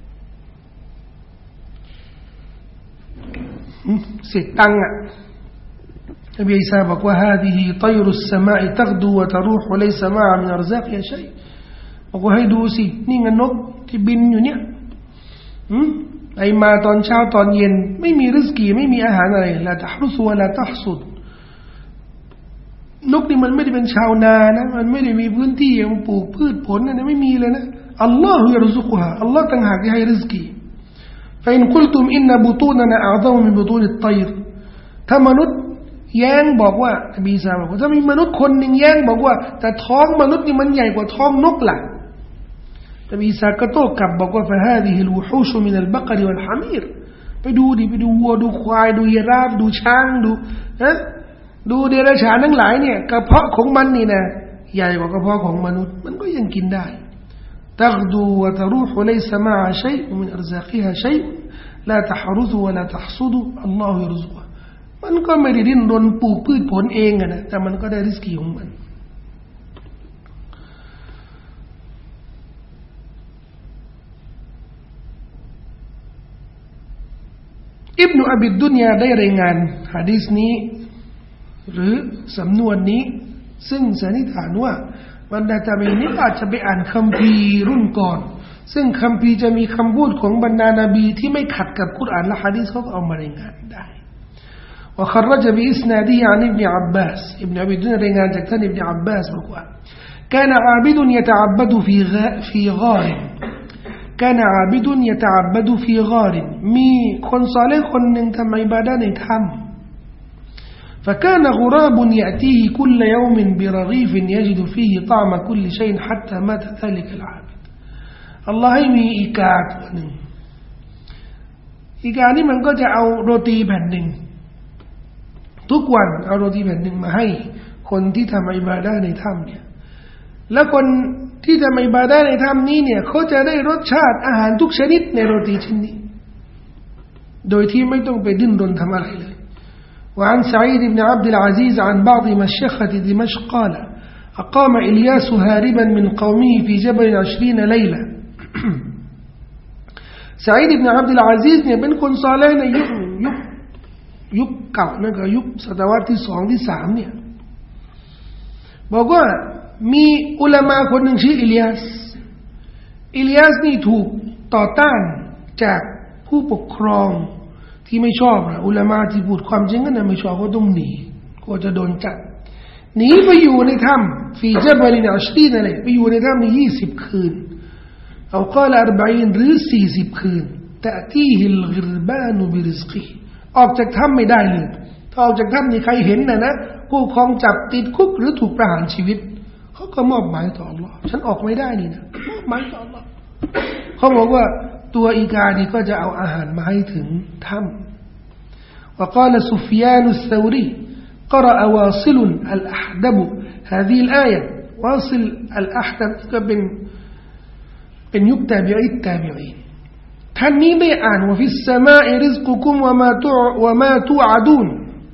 ษตังค์นบีอีสาบอกว่า هذه طير السماء تغدو وتروح وليس معها من أرزاقها شيء บอกว่าให้ดูสินี่ไงนกที่บินอยู่เนี่ยไอมาตอนเช้าตอนเย็นไม่มีริสกีไม่มีอาหารอะไรละตะฮรุสุวะละตะฮสุดนกนี่มันไม่ได้เป็นชาวนานะมันไม่ได้มีพื้นที่ยังปลูกพืชผลนะไม่มีเลยนะอัลลอฮฺยริซุกุฮาอัลลอฮฺต่างหากที่ให้ริสกีفإن قلتم إن بطوننا أعظم من بطون الطير ถ้ามนุษย์แย้งบอกว่านบีอีสาบอกว่าถ้ามีมนุษย์คนหนึ่งแย้งบอกว่าแต่ท้องมนุษย์นี่มันใหญ่กว่าท้องนกล่ะนบีอีสาก็โต้กลับบอกว่า فهذه الوحوش من البقر والحمير ไปดูวัวดูควายดูยีราฟดูช้างดูเดรัจฉานทั้งหลายเนี่ยกระเพาะของมันนี่นะใหญ่กว่ากระเพาะของมนุษย์มันก็ยังกินได้تغدو وتروح وليس معها شيء من أرزاقها شيء لا تحرث ولا تحصد الله يرزقها มันก็ไม่ได้ดิ้นรนปลูกพืชผลเองนะแต่มันก็ได้ริสกีของมันอิบนุอบิดดุนยาได้รายงานหะดีษนี้หรือสำนวนนี้ซึ่งสันนิษฐานว่าบรรดาตาบีนี้อาจจะไปอ่านคัมภีร์รุ่นก่อนซึ่งคัมภีร์จะมีคำพูดของบรรดานบีที่ไม่ขัดกับกุรอานและหะดีษเขาก็เอามารายงานได้ وخرج بإسناده عن ابن عباس ابن أبي الدنيا رجال جكتان ابن عباس بقول كان عابد يتعبد في غار كان عابد يتعبد في غار มีคนซอลิห์คนหนึ่งทำอิบาดะห์ในถ้ำ فكان غراب يأتيه كل يوم برغيف يجد فيه طعم كل شيء حتى مات ذلك العابد الله ให้มีอีกาตัวหนึ่งอีกานี่มันก็จะเอาโรตีแผ่นหนึ่งทุกวันเอาโรตีแผ่นหนึ่งมาให้คนที่ทำอิบาดะห์ในถ้ำเนี่ยแล้วคนที่ทำอิบาดะห์ในถ้ำนี้เนี่ยเขาจะได้รสชาติอาหารทุกชนิดในโรตีชิ้นนี้โดยที่ไม่ต้องไปดิ้นรนทำอะไรเลยوعن سعيد بن عبد العزيز عن بعض مشيخة دمشق قال أقام إلياس هاربا من قومه في جبل 20 ليلة سعيد بن عبد العزيز เนี่ยเป็นคนซอลิห์ในยุคเก่านั่นก็ยุคศตวรรษที่2ที่3เนี่ยบอกว่ามีอุลามะคนหนึ่งชื่ออิลียาสนี่ถูกต่อต้านจากผู้ปกครองที่ไม่ชอบนะอุลามะที่พูดความจริงกันนะไม่ชอบก็ต้องหนีก็จะโดนจับหนีไปอยู่ในถ้ำฟีจับลิน20นั่นแหละไปอยู่ในถ้ำนี้20คืนเอากล่าว40หรือ40คืนตะตีฮิลกิรบานุบิริซกีออกจากถ้ำไม่ได้เลยถ้าออกจากถ้ำนี่ใครเห็นนะผู้ครองจับติดคุกหรือถูกประหารชีวิตเขาก็มอบหมายต่ออัลเลาะห์ฉันออกไม่ได้นี่นะมอบหมายต่ออัลเลาะห์เขาบอกว่าตัวอีกานี่ก็จะเอาอาหารมาให้ถึงถ้ำ وقال سفيان الثوري قرأ واصل الأحدب هذه الآية واصل الأحدب ก็เป็นยุคตาบิอีท่านนี้ได้อ่านว่าฟิสสมาอิริซกุกุมวะมาตุอ์ดูน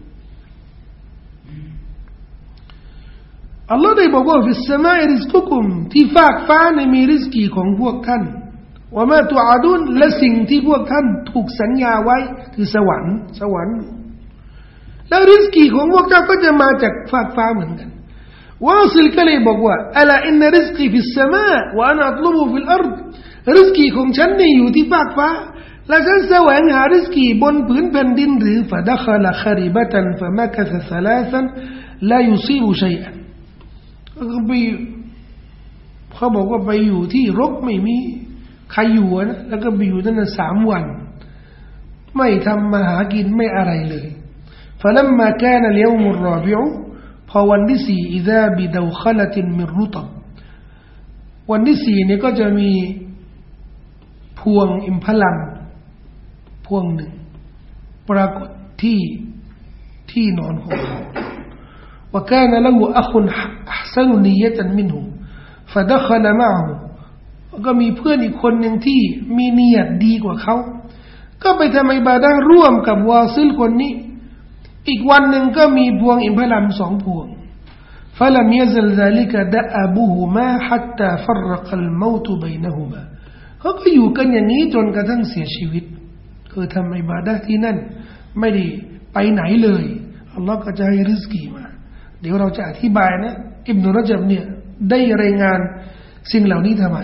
อัลลอฮ์ได้บอกว่าฟิสสมาอิริซกุกุมที่ฟากฟ้าในมีริซกีของพวกท่านวะมาตุอ์ดูนและสิ่งที่พวกท่านถูกสัญญาไว้คือสวรรค์แล้วริซกีของพวกเจ้าก็จะมาจากฟากฟ้าเหมือนกันวาซิลก็เลยบอกว่าอะลาอินนะริซกีฟิสสมาวะอะนะอัตลุบุฟิลอัรฎริซกีของฉันนี่อยู่ที่ฟากฟ้าและฉันแสวงหาริซกีบนผืนแผ่นดินหรือฟะดะคละคริบะตันฟะมะกะซะซะลาซันลายุซีบุชัยอันก็ไปเขาบอกว่าไปอยู่ที่รกไม่มีใครอยู่นะแล้วก็ไปอยู่นั่น3 วันไม่ทำมาหากินไม่อะไรเลยفلما كان اليوم الرابع พอวันที่4 إذا بدوخلة من رطب วันที่4นี่ก็จะมีพวงอิมพลัมพวงหนึ่งปรากฏที่นอนของเขาوكان له أخ أحسن نية منه فدخل معه ก็มีเพื่อนอีกคนหนึ่งที่มีเนียดดีกว่าเขาก็ไปทำอิบาดะห์ร่วมกับวาซิลคนนี้อีกวันหนึ่งก็มีพวงอิมพลัม2 พวง فلم يزل ذلك دأبهما حتى فرق الموت بينهما เขาก็อยู่กันอย่างนี้จนกระทั่งเสียชีวิตคือทำอิบาดะห์ที่นั่นไม่ได้ไปไหนเลยอัลลอฮ์ก็จะให้ริซกีมาเดี๋ยวเราจะอธิบายนะอิบนุรญับเนี่ยได้รายงานสิ่งเหล่านี้ทำไม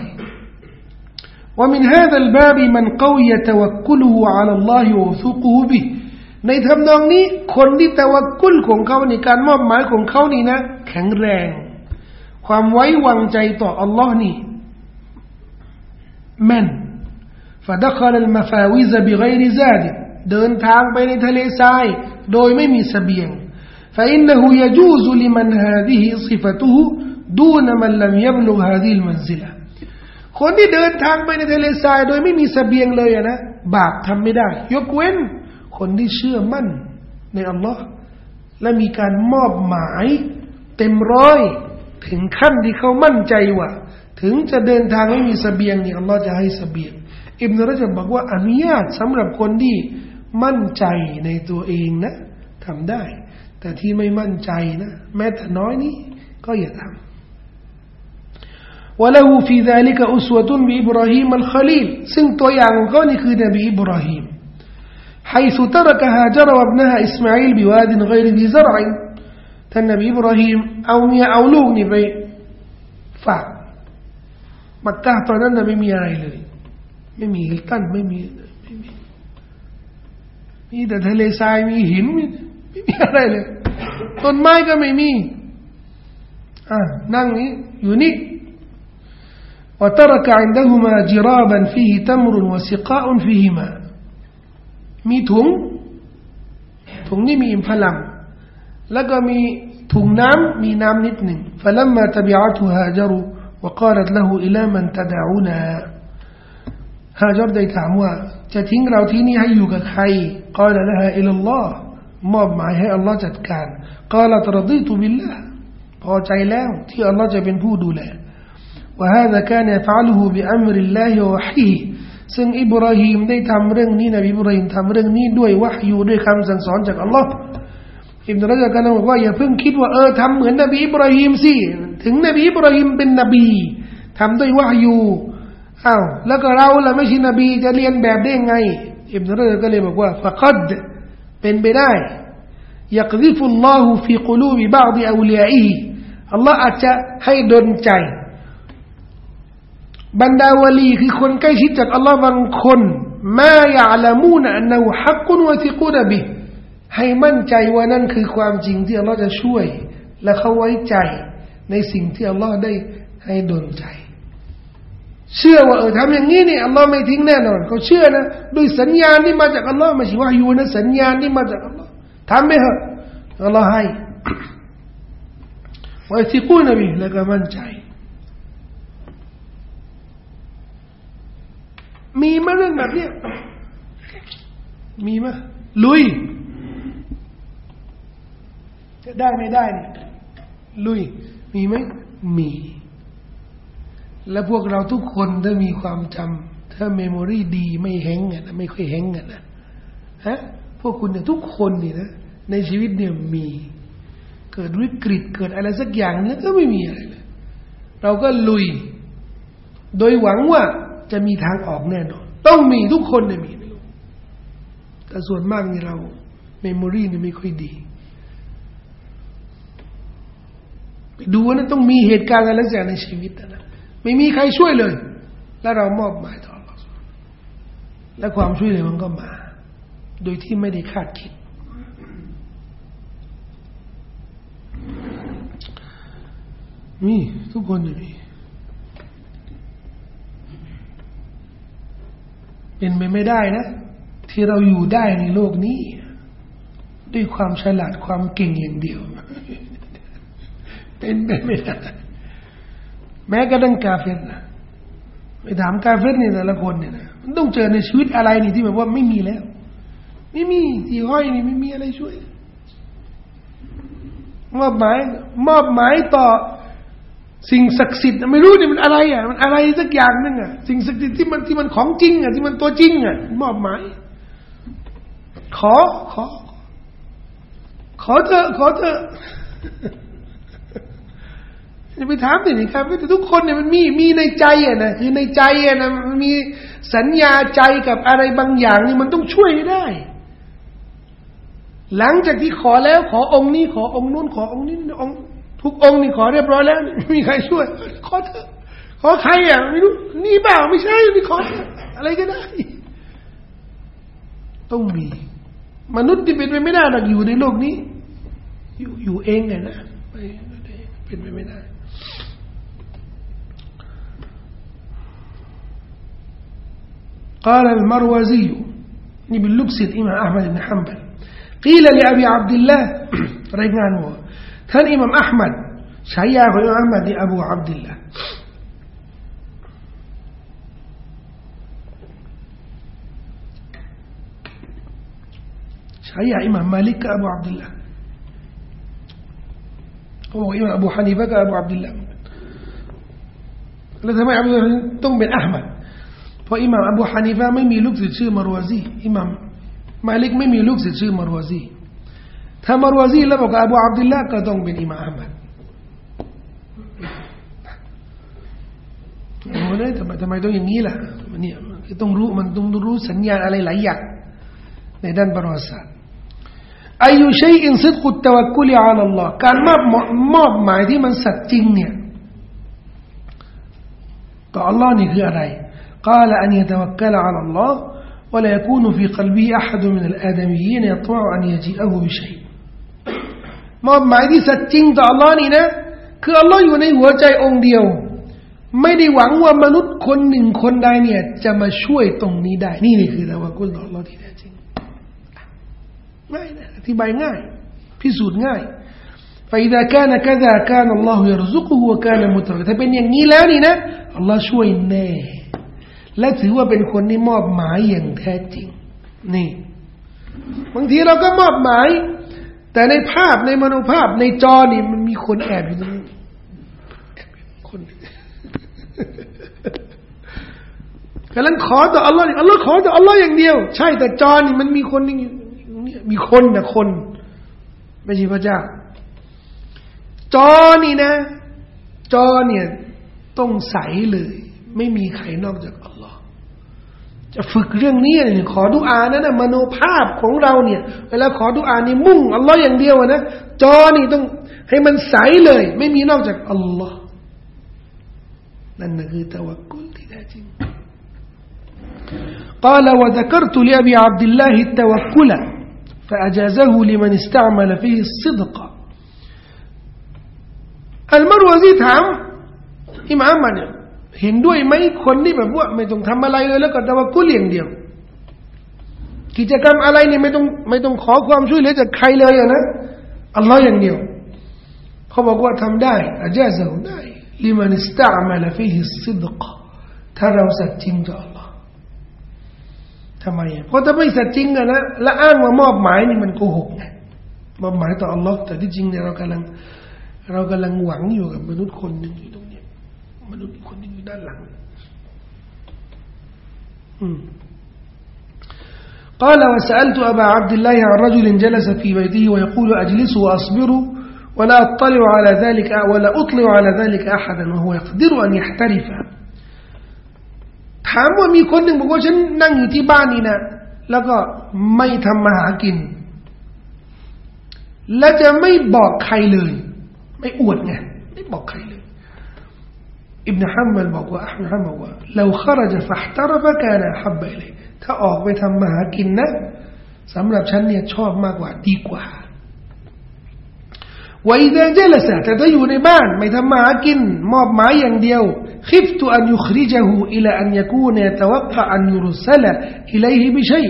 ومن هذا الباب من قوي توكله على الله ووثوقه به ในทำนองนี้คนที่ตะวักกุลของเขาในการมอบหมายของเขานี่นะแข็งแรงความไว้วางใจต่ออัลลอฮ์นี่แม่น فدخل المفاوز بغير زاد เดินทางไปในทะเลทรายโดยไม่มีเสบียง فإنه يجوز لمن هذه صفته دون من لم يبلغ هذه المنزلة คนที่เดินทางไปในทะเลทรายโดยไม่มีเสบียงเลยนะบาปทำไม่ได้ยกเว้นคนที่เชื่อมั่นในอัลลอฮ์และมีการมอบหมายเต็มร้อยถึงขั้นที่เขามั่นใจว่าถึงจะเดินทางไม่มีเสบียงนี่อัลลอฮ์จะให้เสบียงอิบนุรญับบอกว่าอนุญาตสำหรับคนที่มั่นใจในตัวเองนะทำได้แต่ที่ไม่มั่นใจนะแม้แต่น้อยนี้ก็อย่าทำوله في ذلك أسوة بإبراهيم الخليل ซึ่งตัวอย่างของเขานี่คือนบีอิบราฮิมحيث ترك هاجر وابنها إسماعيل بواد غير ذي زرع ท่านนบีอิบราฮิมเอาเมียเอาลูกนี่ไปฝากมักกะห์ตอนนั้นไม่มีอะไรเลยไม่มีฮิลตันไม่มีแต่ทะเลทรายมีหินไม่มีอะไรเลยต้นไม้ก็ไม่มีนั่งนี้อยู่นี่وترك عندهما جرابا فيه تمر وسقاء فيه ماء มีถุงนี่มีอิมพลัมแล้วก็มีถุงน้ำมีน้ำนิดหนึ่ง فلما تبعته هاجر وقالت له إلى من تدعونا ฮาจรได้ถามว่าจะทิ้งเราที่นี่ให้อยู่กับใคร قال لها إلى الله มอบหมายให้อัลลอฮ์จัดการ قالت رضيت بالله พอใจแล้วที่อัลลอฮ์จะเป็นผู้ดูแล وهذا كان يفعله بأمر الله ووحيه ซึ่งอิบราฮิมได้ทำเรื่องนี้นบีอิบราฮิมทำเรื่องนี้ด้วยวะฮยูด้วยคำสั่งสอนจากอัลลอฮ์อิบนุรจากันบอกว่าอย่าเพิ่งคิดว่าทำเหมือนนบีอิบราฮิมสิถึงนบีอิบราฮิมเป็นนบีทำด้วยวะฮยูแล้วก็เราล่ะไม่ใช่นบีจะเรียนแบบได้ไงอิบนุรจาก็เลยบอกว่าฟะกัดเป็นไปได้ยักซิฟุลลอฮุฟีกุลูบิบะอ์ฎิเอาลิยาอิฮิอัลลอฮ์อาจจะให้ดลใจบรรดาวลีคือคนใกล้ชิดจากอัลลอฮ์บางคนมายะละมูนอันนะฮักกุนวะซิกูนบิให้มั่นใจว่านั่นคือความจริงที่อัลลอฮ์จะช่วยและเขาไว้ใจในสิ่งที่อัลลอฮ์ได้ให้ดลใจเชื่อว่าทำอย่างนี้นี่อัลลอฮ์ไม่ทิ้งแน่นอนเขาเชื่อนะด้วยสัญญาณที่มาจากอัลลอฮ์ไม่ใช่ว่าอยู่นะสัญญาณที่มาจากอัลลอฮ์ทำไปเถอะอัลลอฮ์ให้วะซิกูนบิแล้วก็มั่นใจมีมั้ยเรื่องแบบนี้มีมั้ยลุยจะได้ไม่ได้นี่ลุยมีมั้ยมีและพวกเราทุกคนถ้ามีความจำถ้าเมมโมรีดีไม่แฮงก์นะไม่ค่อยแฮงก์นะพวกคุณเนี่ยทุกคนนี่นะในชีวิตเนี่ยมีเกิดวิกฤตเกิดอะไรสักอย่างเนี่ยก็ไม่มีอะไรเลยเราก็ลุยโดยหวังว่าจะมีทางออกแน่นอนต้องมีทุกคนเนี่ยมีแต่ส่วนมากนี่เราเมมโมรีเนี่ยไม่ค่อยดีไปดูนะต้องมีเหตุการณ์อะไรสักอย่างในชีวิตนะไม่มีใครช่วยเลยแล้วเรามอบหมายต่ออัลเลาะห์และความช่วยเหลือมันก็มาโดยที่ไม่ได้คาดคิดมีทุกคนเนี่ยมีเป็นไปไม่ได้นะที่เราอยู่ได้ในโลกนี้ด้วยความฉลาดความเก่งอย่างเดียวเป็นไปไม่ได้แม้กระทั่งกาเฟรนะไปถามกาเฟรเนี่ยแต่ละคนเนี่ยนะมันต้องเจอในชีวิตอะไรนี่ที่แบบว่าไม่มีแล้วไม่มีที่ห้อยนี่ไม่มีอะไรช่วยมอบหมายต่อสิ่งศักดิ์สิทธิ์ไม่รู้นี่มันอะไรมันอะไรสักอย่างนึงสิ่งศักดิ์สิทธิ์ที่มันของจริงที่มันตัวจริงมอบหมายขอเถอะจะไปถามสิครับทุกคนเนี่ยมันมีในใจนะคือในใจนะมันมีสัญญาใจกับอะไรบางอย่างนี่มันต้องช่วยให้ได้หลังจากที่ขอแล้วขอองค์นี้ขอองค์นู้นขอองค์นี้องค์ทุกองค์นี่ขอเรียบร้อยแล้วไม่มีใครช่วยขอเถอะขอใครไม่รู้นี่เปล่าไม่ใช่นี่ขออะไรก็ได้ต้องมีมนุษย์ที่เป็นไปไม่ได้หรอกอยู่ในโลกนี้อยู่เองไงนะเป็นไปไม่ได้قال المروزي นี่เป็นลูกศิษย์อิหม่ามอะห์มัดอิบนุฮัมบัล قيل لأبي عبد الله รายงานว่าท่านอิหม่ามอะห์มัดฉายาของอิหม่ามอะห์มัดนี่อบูอับดุลลาห์ฉายาอิหม่ามมาลิกกับอบูอับดุลลาห์เขาบอกอิหม่ามอบูฮานีฟะกับอบูอับดุลลาห์แล้วทำไมอบูต้องเป็นอะห์มัดเพราะอิหม่ามอบูฮานีฟะไม่มีลูกศิษย์ชื่อมารวซีอิหม่ามมาลิกไม่มีลูกศิษย์ชื่อมารวซีถ้ามารวซีแล้วบอกอบูอับดุลลาห์ก็ต้องเป็นอิหม่ามอะห์มัดโอ้ยทำไมต้องอย่างนี้ล่ะเนี่ยต้องรู้สัญญาณอะไรหลายอย่างในด้านประวัติศาสตร์อายุชัยอินซิดกุตตะวักกุลิอาลัลลอฮ์การมอบหมายที่มันสัตย์จริงเนี่ยต่ออัลลอฮ์นี่คืออะไร قال أن يتوكل على الله ولا يكون في قلبه أحد من الآدميين يطمع أن يجيئه بشيء มอบหมายที่สัจจริงต่ออัลลอฮ์นี่นะคืออัลลอฮ์อยู่ในหัวใจองค์เดียวไม่ได้หวังว่ามนุษย์คนหนึ่งคนใดเนี่ยจะมาช่วยตรงนี้ได้นี่คือตะวักกุลต่ออัลลอฮ์ที่แท้จริงง่ายนะอธิบายง่ายพิสูจน์ง่ายفإذا كان كذا كان الله يرزقه وكان متوكلا ถ้าเป็นอย่างนี้แล้วนี่นะอัลลอฮ์ช่วยแน่และถือว่าเป็นคนที่มอบหมายอย่างแท้จริงนี่บางทีเราก็มอบหมายแต่ในภาพในมโนภาพในจอนี่มันมีคนแอบอยู่ตรงนี้แอบคนกำลังขอต่ออัลลอฮ์นี่อัลลอฮ์ขอต่ออัลลอฮ์อย่างเดียวใช่แต่จอนี่มันมีคนนี่มีคนนะคนไม่ใช่พระเจ้าจอนี่นะจอเนี่ยต้องใสเลยไม่มีใครนอกจากอัลลอฮ์จะฝึกเรื่องนี้เนี่ยขอดุอานะมโนภาพของเราเนี่ยเวลาขอดุอานี่มุ่งอัลลอฮ์อย่างเดียวนะจอนี่ต้องให้มันใสเลยไม่มีนอกจากอัลลอฮ์นั่นคือตะวักกุลที่แท้จริงقال وذكرت لأبي عبد الله التوكل فأجازه لمن استعمل فيه الصدقอัลมารวซีถามอิหม่ามมันเนี่ยเห็นด้วยไหมคนที่แบบว่าไม่ต้องทำอะไรเลยแล้วก็ตะวักกุลอย่างเดียวกิจกรรมอะไรเนี่ยไม่ต้องขอความช่วยเหลือจากใครเลยนะอัลลอฮ์อย่างเดียวเขาบอกว่าทำได้อาจจะได้ลิมันอิสตะอ์มะลฟีฮิสซิดกถ้าเราสัตย์จริงต่ออัลลอฮ์ทำไมเพราะถ้าไม่สัตย์จริงนะและอ้างว่ามอบหมายนี่มันโกหกไงมอบหมายต่ออัลลอฮ์แต่ที่จริงเนี่ยเรากำลังหวังอยู่กับมนุษย์คนหนึ่งอยู่ตรงนี้มนุษย์คนนึงอยู่ด้านหลังقال وسألت أبا عبد الله عن رجل جلس في بيته ويقول أجلس وأصبر ولا أطلع على ذلك أحدا وهو يقدر أن يحترف ถามว่ามีคนหนึ่งบอกว่าฉันนั่งอยู่ที่บ้านนี่นะแล้วก็ไม่ทำมาหากินและจะไม่บอกใครเลยไม่อวดไงไม่บอกใครเลยอิบนุฮัมมัลบอกว่าอัลฮัมบอกว่าلو خرج فاحترف كان أحب إليه ถ้าออกไปทำมาหากินนะสำหรับฉันเนี่ยชอบมากกว่าดีกว่าوإذا جلس แต่ถ้าอยู่ในบ้านไม่ทำมาหากินมอบหมายอย่างเดียว خفت أن يخرجه إلى أن يكون يتوقع أن يرسل إليه بشيء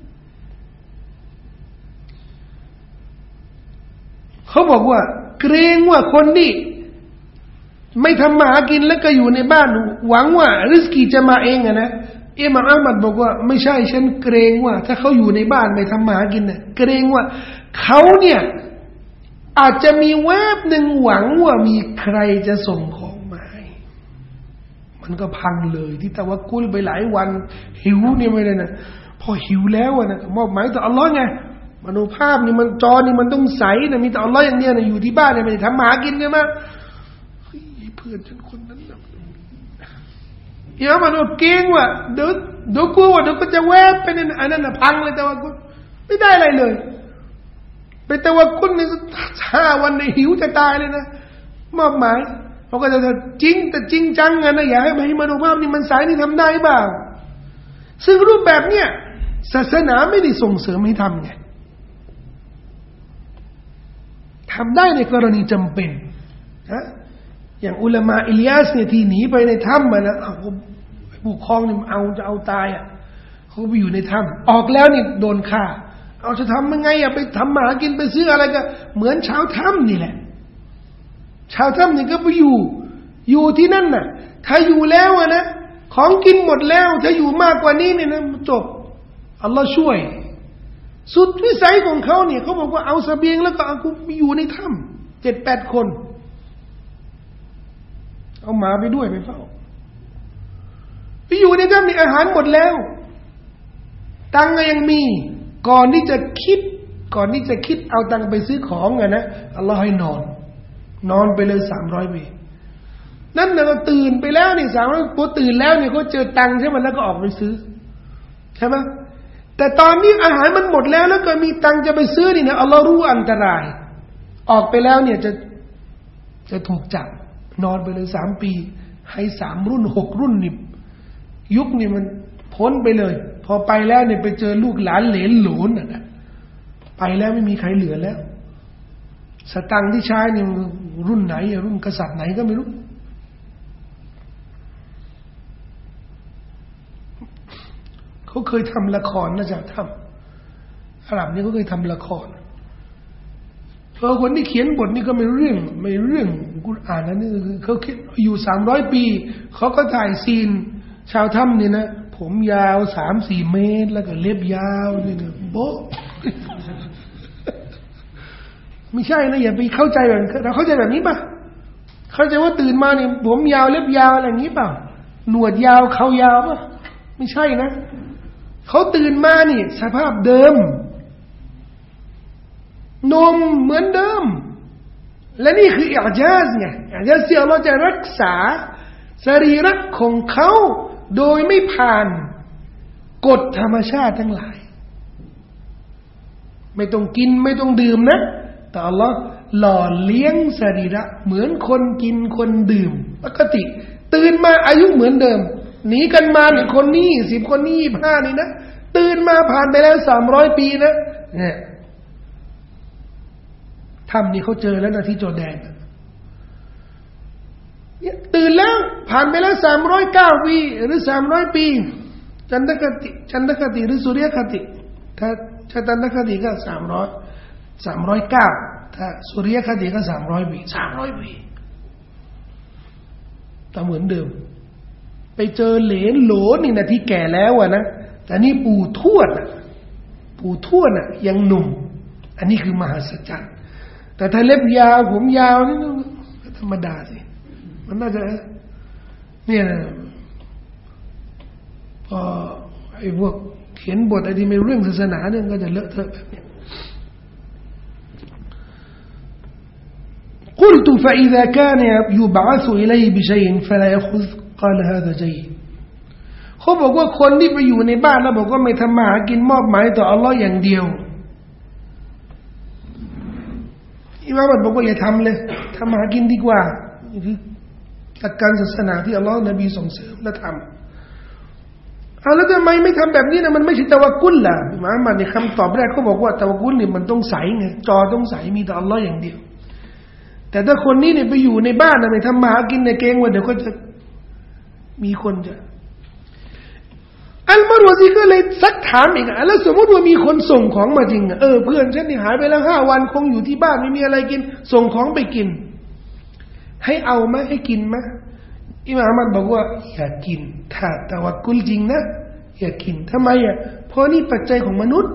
เขาบอกว่าเกรงว่าคนที่ไม่ทำมาหากินแล้วก็อยู่ในบ้านหวังว่าริสกีจะมาเองนะอิหม่ามอะห์มัดบอกว่าไม่ใช่ฉันเกรงว่าถ้าเขาอยู่ในบ้านไม่ทำมาหากินนะเกรงว่าเขาเนี่ยอาจจะมีแวบหนึ่งหวังว่ามีใครจะส่งของมาให้มันก็พังเลยที่ตะวักกุลไปหลายวันหิวเนี่ยไม่ได้นะพอหิวแล้วนะมอบหมายต่ออัลลอฮ์ไงมโนภาพนี่มันจอนี่มันต้องใสนะมีแต่อัลลอฮ์อย่างเดียวนะอยู่ที่บ้านเนี่ยไม่ได้ทำมาหากินใช่ไหมเพื่อนฉันคนนั้นนะอิหม่ามมันเก่งว่ะเดี๋ยวกลัวว่าเดี๋ยวก็จะแวบไปนั่นอันนั้นนะพังเลยตะวักกุลไม่ได้อะไรเลยไปตะวักกุลใน5 วันในหิวจะตายเลยนะมอบหมายเขาก็จะจริงแต่จริงจังนะอย่าให้มโนภาพนี่มันสายนี่ทำได้เปล่าซึ่งรูปแบบเนี้ยศาสนาไม่ได้ส่งเสริมให้ทำไงทำได้ในกรณีจำเป็นนะอย่างอุลามะอิลียาสเนี่ยที่หนีไปในถ้ำมานะผู้ครองเนี่ยจะเอาตายอ่ะเขาไปอยู่ในถ้ำออกแล้วนี่โดนฆ่าเอาจะทำยังไงไปทำมาหากินไปซื้ออะไรก็เหมือนชาวถ้ำนี่แหละชาวถ้ำนี่ก็ไปอยู่ที่นั่นน่ะถ้าอยู่แล้วนะของกินหมดแล้วถ้าอยู่มากกว่านี้เนี่ยนะจบอัลลอฮ์ช่วยสุดวิสัยของเขาเนี่ยเขาบอกว่าเอาเสบียงแล้วก็เอาไปอยู่ในถ้ำ7-8 คนเอาหมาไปด้วยไปเฝ้าไปอยู่ในถ้ำมีอาหารหมดแล้วตังค์ก็ยังมีก่อนที่จะคิดเอาตังค์ไปซื้อของนะอัลลอฮ์ให้นอนไปเลย300 ปีนั่นน่ะก็ตื่นไปแล้วนี่300พอตื่นแล้วเนี่ยก็เจอตังค์ใช่ไหมแล้วก็ออกไปซื้อใช่ไหมแต่ตอนนี้อาหารมันหมดแล้วแล้วก็มีตังค์จะไปซื้อนี่นะอัลลอฮ์รู้อันตรายออกไปแล้วเนี่ยจะถูกจับนอนไปเลย3 ปีให้3 รุ่น6 รุ่นนี่ยุคนี่มันพ้นไปเลยพอไปแล้วเนี่ยไปเจอลูกหลานเหลนโหลนน่ะไปแล้วไม่มีใครเหลือแล้วสตังค์ที่ใช้นี่รุ่นไหนรุ่นกษัตริย์ไหนก็ไม่รู้เขาเคยทำละครนะจ๊ะทำอาหรับนี่เขาเคยทำละครเพราะคนที่เขียนบทนี่ก็ไม่เรื่องกุรอานนะนี่เขาคิดอยู่300 ปีเขาก็ถ่ายซีนชาวถ้ำนี่นะผมยาว3-4 เมตรแล้วก็เล็บยาวนี่นะโบ๊ะไม่ใช่นะอย่าไปเข้าใจแบบเราเข้าใจแบบนี้ป่ะเข้าใจว่าตื่นมาเนี่ยผมยาวเล็บยาวอะไรอย่างนี้เปล่าหนวดยาวเขายาวป่ะไม่ใช่นะเขาตื่นมานี่สภาพเดิมนมเหมือนเดิมและนี่คืออิอ์ญาซไงอิอ์ญาซที่อัลเลาะห์จะรักษาสรีระของเขาโดยไม่ผ่านกฎธรรมชาติทั้งหลายไม่ต้องกินไม่ต้องดื่มนะแต่อัลเลาะห์หล่อเลี้ยงสรีระเหมือนคนกินคนดื่มปกติตื่นมาอายุเหมือนเดิมหนีกันมาเนี่ยคนนี้10 คนนี้25นี่นะตื่นมาผ่านไปแล้ว300 ปีนะเนี่ยถ้ำนี่เขาเจอแล้วนะที่จอร์แดนเนี่ยตื่นแล้วผ่านไปแล้ว309 ปีหรือ300 ปีจันทคติหรือสุริยคติถ้าจันทคติก็309ถ้าสุริยคติก็300 ปี300 ปีแต่เหมือนเดิมไปเจอเหลนโหลนี่นะที่แก่แล้วอะนะแต่นี่ปู่ทวดน่ะยังหนุ่มอันนี้คือมหัศจรรย์แต่ถ้าเล็บยาวผมยาวนี่ธรรมดาสิมันน่าจะเนี่ยนะพอไอ้พวกเขียนบทอะไรที่ไม่เรื่องศาสนาเนี่ยก็จะเลอะเทอะแบบนี้قلت فإذا كان يبعث إليه بشيء فلا يأخذ قال هذا جيد เขาบอกว่าคนที่ไปอยู่ในบ้านแล้วบอกว่าไม่ทำมาหากินมอบหมายต่ออัลเลาะห์อย่างเดียวอิมามบอกว่าอย่าทำเลยทำมาหากินดีกว่านี่คือหลักการศาสนาที่อัลเลาะห์นบีส่งเสริมและทำแล้วทำไมไม่ทำแบบนี้นะมันไม่ใช่ตะวักกุลล่ะอิมามในคำตอบแรกเขาบอกว่าตะวักกุลนี่มันต้องใสไงจอต้องใสมีแต่อัลเลาะห์อย่างเดียวแต่ถ้าคนนี้เนี่ยไปอยู่ในบ้านนะไม่ทำมาหากินในเกรงว่าเดี๋ยวก็จะมีคนจะอัลมารวซีก็เลยซักถามอีกแล้วสมมติว่ามีคนส่งของมาจริงเพื่อนฉันนี่หายไปแล้ว5 วันคงอยู่ที่บ้านไม่มีอะไรกินส่งของไปกินให้เอาไหมให้กินไหมอิหม่ามอัลบอกว่าอย่ากินถ้าตะวักกุลจริงนะอย่ากินทำไมเพราะนี่ปัจจัยของมนุษย์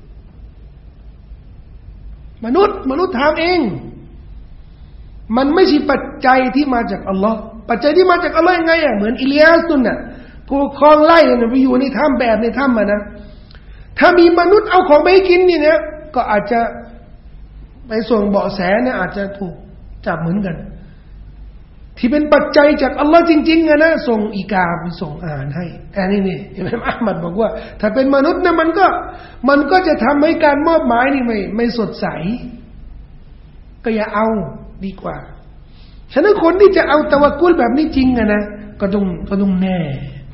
ทำเองมันไม่ใช่ปัจจัยที่มาจากอัลลอฮ์ปัจจัยที่มาจากอัลลอฮ์ยังไงเหมือนอิลียาสน่ะผู้ครองไร่เนี่ยไปอยู่ในถ้ำแบบในถ้ำนะถ้ามีมนุษย์เอาของไปให้กินนี่เนี่ยก็อาจจะไปส่งเบาะแสเนี่ยอาจจะถูกจับเหมือนกันที่เป็นปัจจัยจากอัลลอฮ์จริงๆนะส่งอีกาไปส่งอาหารให้อันนี้นี่อิหม่ามอะห์มัดบอกว่าถ้าเป็นมนุษย์นะมันก็จะทำให้การมอบหมายนี่ไม่สดใสก็อย่าเอาดีกว่าฉะนั้นคนที่จะเอาตะวักกุลแบบนี้จริงนะก็ต้องแน่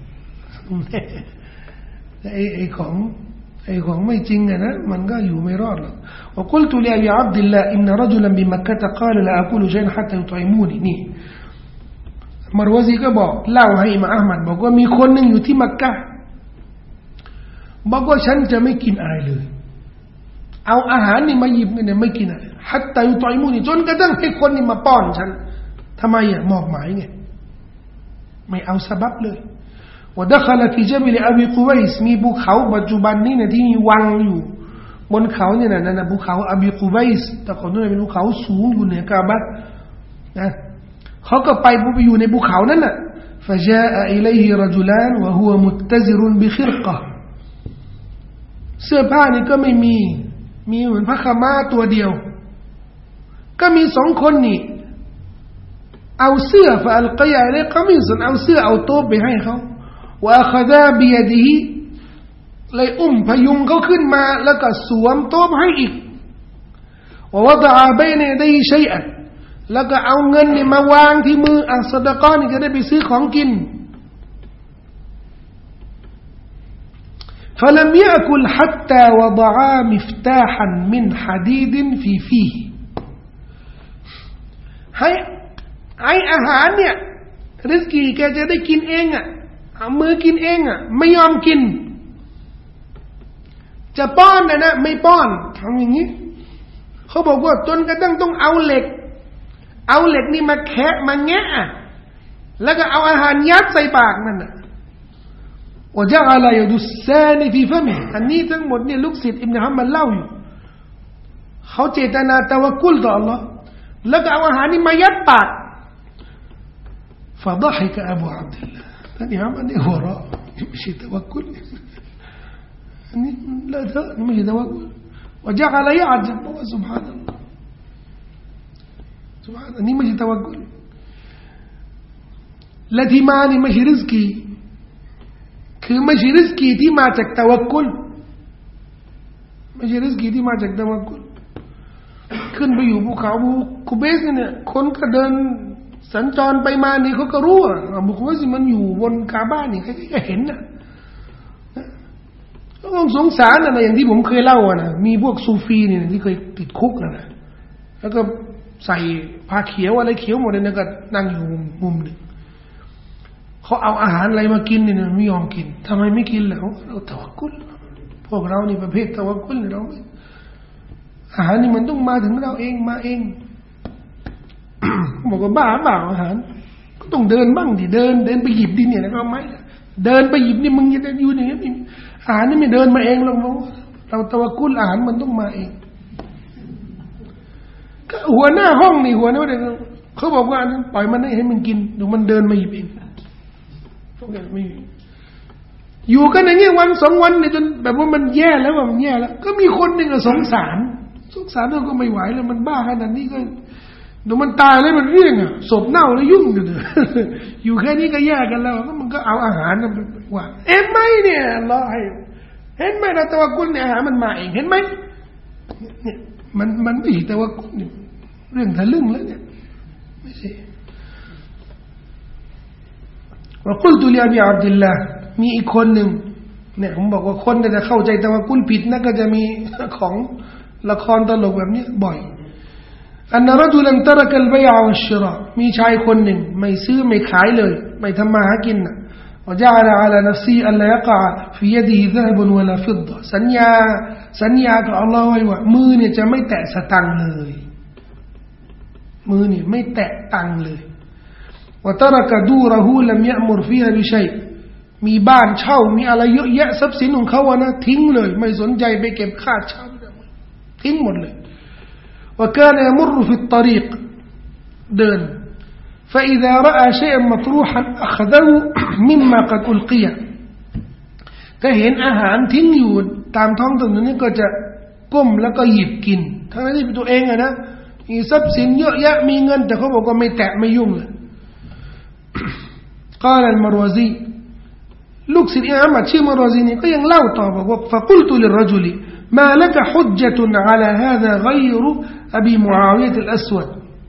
ไอ้ของไม่จริงนะมันก็อยู่ไม่รอดหรอกว่ากุลตุลีอับอับดุลลาห์อินนะรจุลันบิมักกะตะกาลละอะกูลุชัยฮัตตะยุตอิมูนีนี่มารวซีก็บอกเล่าให้อิหม่ามอะห์มัดบอกว่ามีคนหนึ่งอยู่ที่มักกะห์บอกว่าฉันจะไม่กินอะไรเลยเอาอาหารนี่มาหยิบเนี่ยไม่กินอะไรฮัตตะยุตอิมูนีจนกระทั่งให้คนนี่มาป้อนฉันทำไมมอบหมายไงไม่เอาซะบับเลยว่าดัคละที่จบิลอบีกุไวส์มีภูเขาปัจจุบันนี้เนี่ยที่มีวังอยู่บนเขาเนี่ยนะภูเขาอบีกุไวส์แต่ก่อนนั้นเป็นภูเขาสูงอยู่เหนือกาบะห์นะเขาก็ไปอยู่ในภูเขานั้นน่ะ فجاء إليه رجلان وهو متزر بخرقة เสื้อผ้านี่ก็ไม่มีเหมือนผ้าขม่าตัวเดียวก็มี2 คนนี่เอาเสื้อฟะอัลกิยาเลยเขามีส่วนเอาเสื้อเอาโต๊ะไปให้เขาว่าขดาบียดีเลยพยุงเขาขึ้นมาแล้วก็สวมโต๊ะให้อีกว่าดาบัยเนได้ชัยอันแล้วก็เอาเงินนี่มาวางที่มือซะดะกอนี่จะได้ไปซื้อของกิน فلم يأكل حتى وضعا مفتاحا من حديد في فيه ให้อาหารเนี่ยริสกีแกจะได้กินเองอ่ะเอามือกินเองอ่ะไม่ยอมกินจะป้อนนะไม่ป้อนทำอย่างนี้เขาบอกว่าจนกระทั่งต้องเอาเหล็กนี่มาแคะมาแงะแล้วก็เอาอาหารยัดใส่ปากนั่นน่ะว่าจะอะไรอยู่ดุษานีฟีฟะมิอันนี้ทั้งหมดเนี่ยลูกศิษย์อิบนุฮัมมัดเล่าอยู่เขาเจตนาตะวักกุลต่ออัลลอฮ์แล้วก็เอาอาหารนี่มายัดปากفضحك أبو عبد الله أني عم أني وراء مش توكل أني لا مش توكل وجعل يعجب سبحان الله سبحان أني مش توكل التي معني مش رزقي คือไม่ใช่ริสกีที่มาจากตะวักกุลไม่ใช่ริสกีที่มาจากตะวักกุลขึ้นไปอยู่ภูเขาคูเบสเนี่ยคนก็เดินสัญจรไปมานี่เขาก็รู้อ่ะบุคคลที่มันอยู่บนกาบ้านนี่ใครก็เห็นน่ะก็ต้องสงสารอะไรอย่างที่ผมเคยเล่าอ่ะนะมีพวกซูฟีเนี่ยที่เคยติดคุกนะแล้วก็ใส่ผ้าเขียวอะไรเขียวหมดเลยนะก็นั่งอยู่มุมหนึ่งเขาเอาอาหารอะไรมากินเนี่ยไม่ยอมกินทำไมไม่กินแล้วเราตะวักกุลพวกเรานี่ประเภทตะวักกุลเราอาหารนี่มันต้องมาถึงเราเองมาเองบอกว่าบ้าเปล่าอาหารก็ต้องเดินบ้างดิเดินไปหยิบดิเนี่ยแล้วก็ไม่เดินไปหยิบนี่มึงจะได้อยู่อย่างนี้อาหารนี่ไม่เดินมาเองหรอกเราตะวักกุลอาหารมันต้องมาเองก็หัวหน้าห้องนี่หัวหน้าเด็กเขาบอกว่าปล่อยมันให้มันกินเดี๋ยวมันเดินมาหยิบเองพวกนี้ไม่อยู่กันอย่างเงี้ยวันสองวันเนี่ยจนแบบว่ามันแย่แล้วว่ามันแย่แล้วก็มีคนหนึ่งสงสารเราก็ไม่ไหวแล้วมันบ้าขนาดนี้ก็เดี๋ยวมันตายแล้วมันเรื่องอ่ะศพเน่าแล้วยุ่งอยู่เลยอยู่แค่นี้ก็แย่กันแล้วก็มันก็เอาอาหารมันว่าเห็นไหมเนี่ยรอให้เห็นไหมเราตะวักกุลเนี่ยอาหารมันมาเองเห็นไหมเนี่ยมันไม่ใช่ตะวักกุลเนี่ยเรื่องทะลึ่งแล้วเนี่ยไม่ใช่ว่ากุลตุลีอบีอับดุลลาห์มีอีกคนหนึ่งเนี่ยผมบอกว่าคนจะเข้าใจตะวักกุลผิดนะก็จะมีของละครตลกแบบนี้บ่อยอันนรจุลันตระกัลบัยอัลชิรามีชายคนหนึ่งไม่ซื้อไม่ขายเลยไม่ทำมาหากินนะว่าจะอะไรอะไรนัฟซีอัลลอฮฺกะฟียดีซะบุนวะลาฟิดดะสัญญากับอัลลอฮฺไว้ว่ามือเนี่ยจะไม่แตะสตังค์เลยมือเนี่ยไม่แตะตังค์เลยว่าตระกดูระหูลัมยะมุรฟีฮะบิชัยมีบ้านเช่ามีอะไรเยอะแยะทรัพย์สินของเขาอะนะทิ้งเลยไม่สนใจไปเก็บค่าเช่าทิ้งหมดเลยوكان يمر في الطريق دين فإذا رأى شيئا مطروحا أخذه مما قد ألقي ถ้าเห็นอาหารทิ้งอยู่ตามท้องถนนนี่ก็จะก้มแล้วก็หยิบกินทั้งนั้นที่เป็นตัวเองอะนะมีทรัพย์สินเยอะแยะมีเงินแต่เขาบอกว่าไม่แตะไม่ยุ่งเลย قال المروزي ลูกศิษย์อิหม่ามอัหมัดชื่อมารอซีนี่ก็ยังเล่าต่อบอกว่า فقلت للرجل ما لك حجة على هذا غير أبي معاوية الأسود